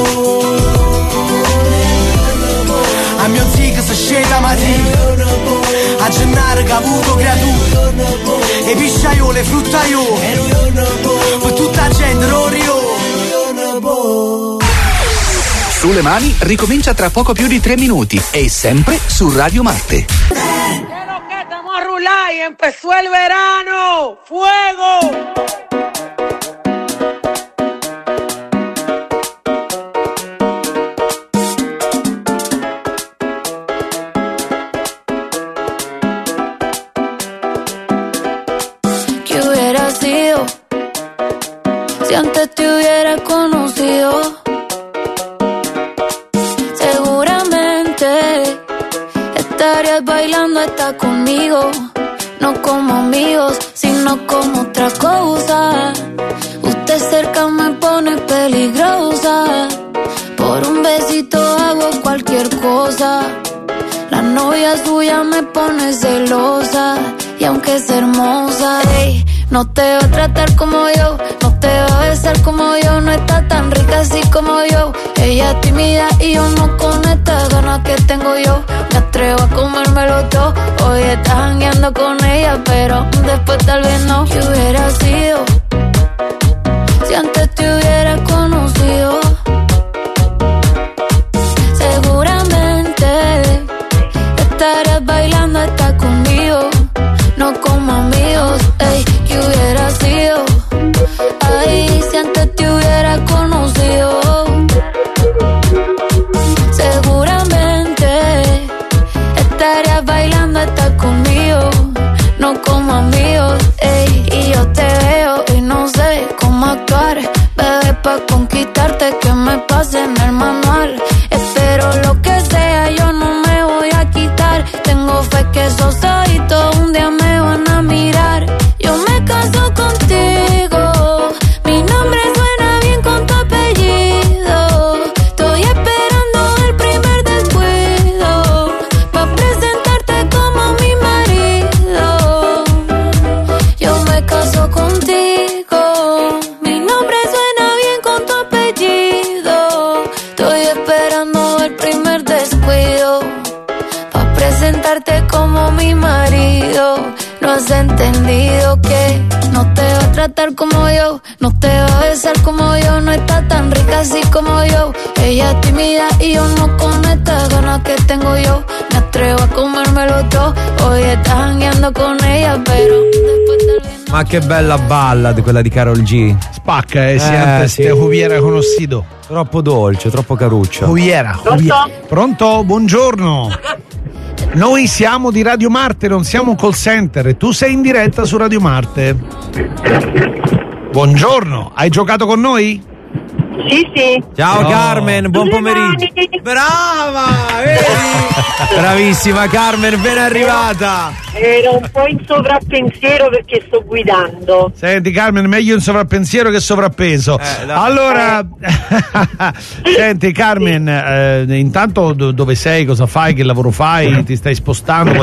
A mio zig si scende a mattina, a Gennaro che ha avuto creature, e pisciaiole, fruttaiole, per tutta la gente rorio. Sulle mani ricomincia tra poco più di tre minuti e sempre su Radio Marte. Vamos a rular y empezó el verano. ¡Fuego! ¿Qué hubiera sido si antes te hubiera conocido? Seguramente estarías bailando hasta conmigo, no como amigos, sino como otra cosa. Usted cerca me pone peligrosa, por un besito hago cualquier cosa. La novia suya me pone celosa, y aunque es hermosa, ey, no te va a tratar como yo, no te va a besar como yo, no está tan rica así como yo. Ella es tímida y yo no con estas ganas que tengo yo. Me atrevo a comérmelo todo, hoy estás jangueando con ella, pero después tal vez no. ¿Qué hubiera sido si antes te hubiera conocido? Seguramente estarías bailando hasta conmigo, no como amigos, ey. ¿Qué hubiera sido? Ay, si antes te hubiera conocido. Seguramente estarías bailando hasta conmigo, no como amigos, ey. Y yo te veo y no sé cómo actuar, bebé, pa' conquistarte que me pase en el manual. Espero lo que sea, yo no me voy a quitar. Tengo fe que esos ojitos un día me van a mirar. Yo me caso contigo, mi nombre suena bien con tu apellido. Estoy esperando el primer descuido, pa' presentarte como mi marido. Yo me caso contigo, mi nombre suena bien con tu apellido. Estoy esperando el primer descuido, pa' presentarte como mi marido. No has entendido que no te va a tratar como yo, no te va a besar como yo, no está tan rica así como yo. Ella es tímida y yo no con estas ganas que tengo yo. Me atrevo a comérmelo todo, hoy estás jangueando con ella, pero después tal vez no. Ma che bella ballad quella di Karol G. Spacca, eh, Eh, si antes sì. te hubiera conocido. Troppo dolce, troppo caruccio. Hubiera, hubiera. Pronto? Buongiorno. Noi siamo di Radio Marte, non siamo un call center, e tu sei in diretta su Radio Marte. Buongiorno, hai giocato con noi? Sì, sì. Ciao No. Carmen, buon Sulle pomeriggio. mani. Brava! Vedi? Bravissima Carmen, ben arrivata. Ero un po' in sovrappensiero perché sto guidando. Senti Carmen, meglio in sovrappensiero che sovrappeso. Eh, dai. Allora, senti Carmen, eh, intanto do- dove sei, cosa fai, che lavoro fai, ti stai spostando?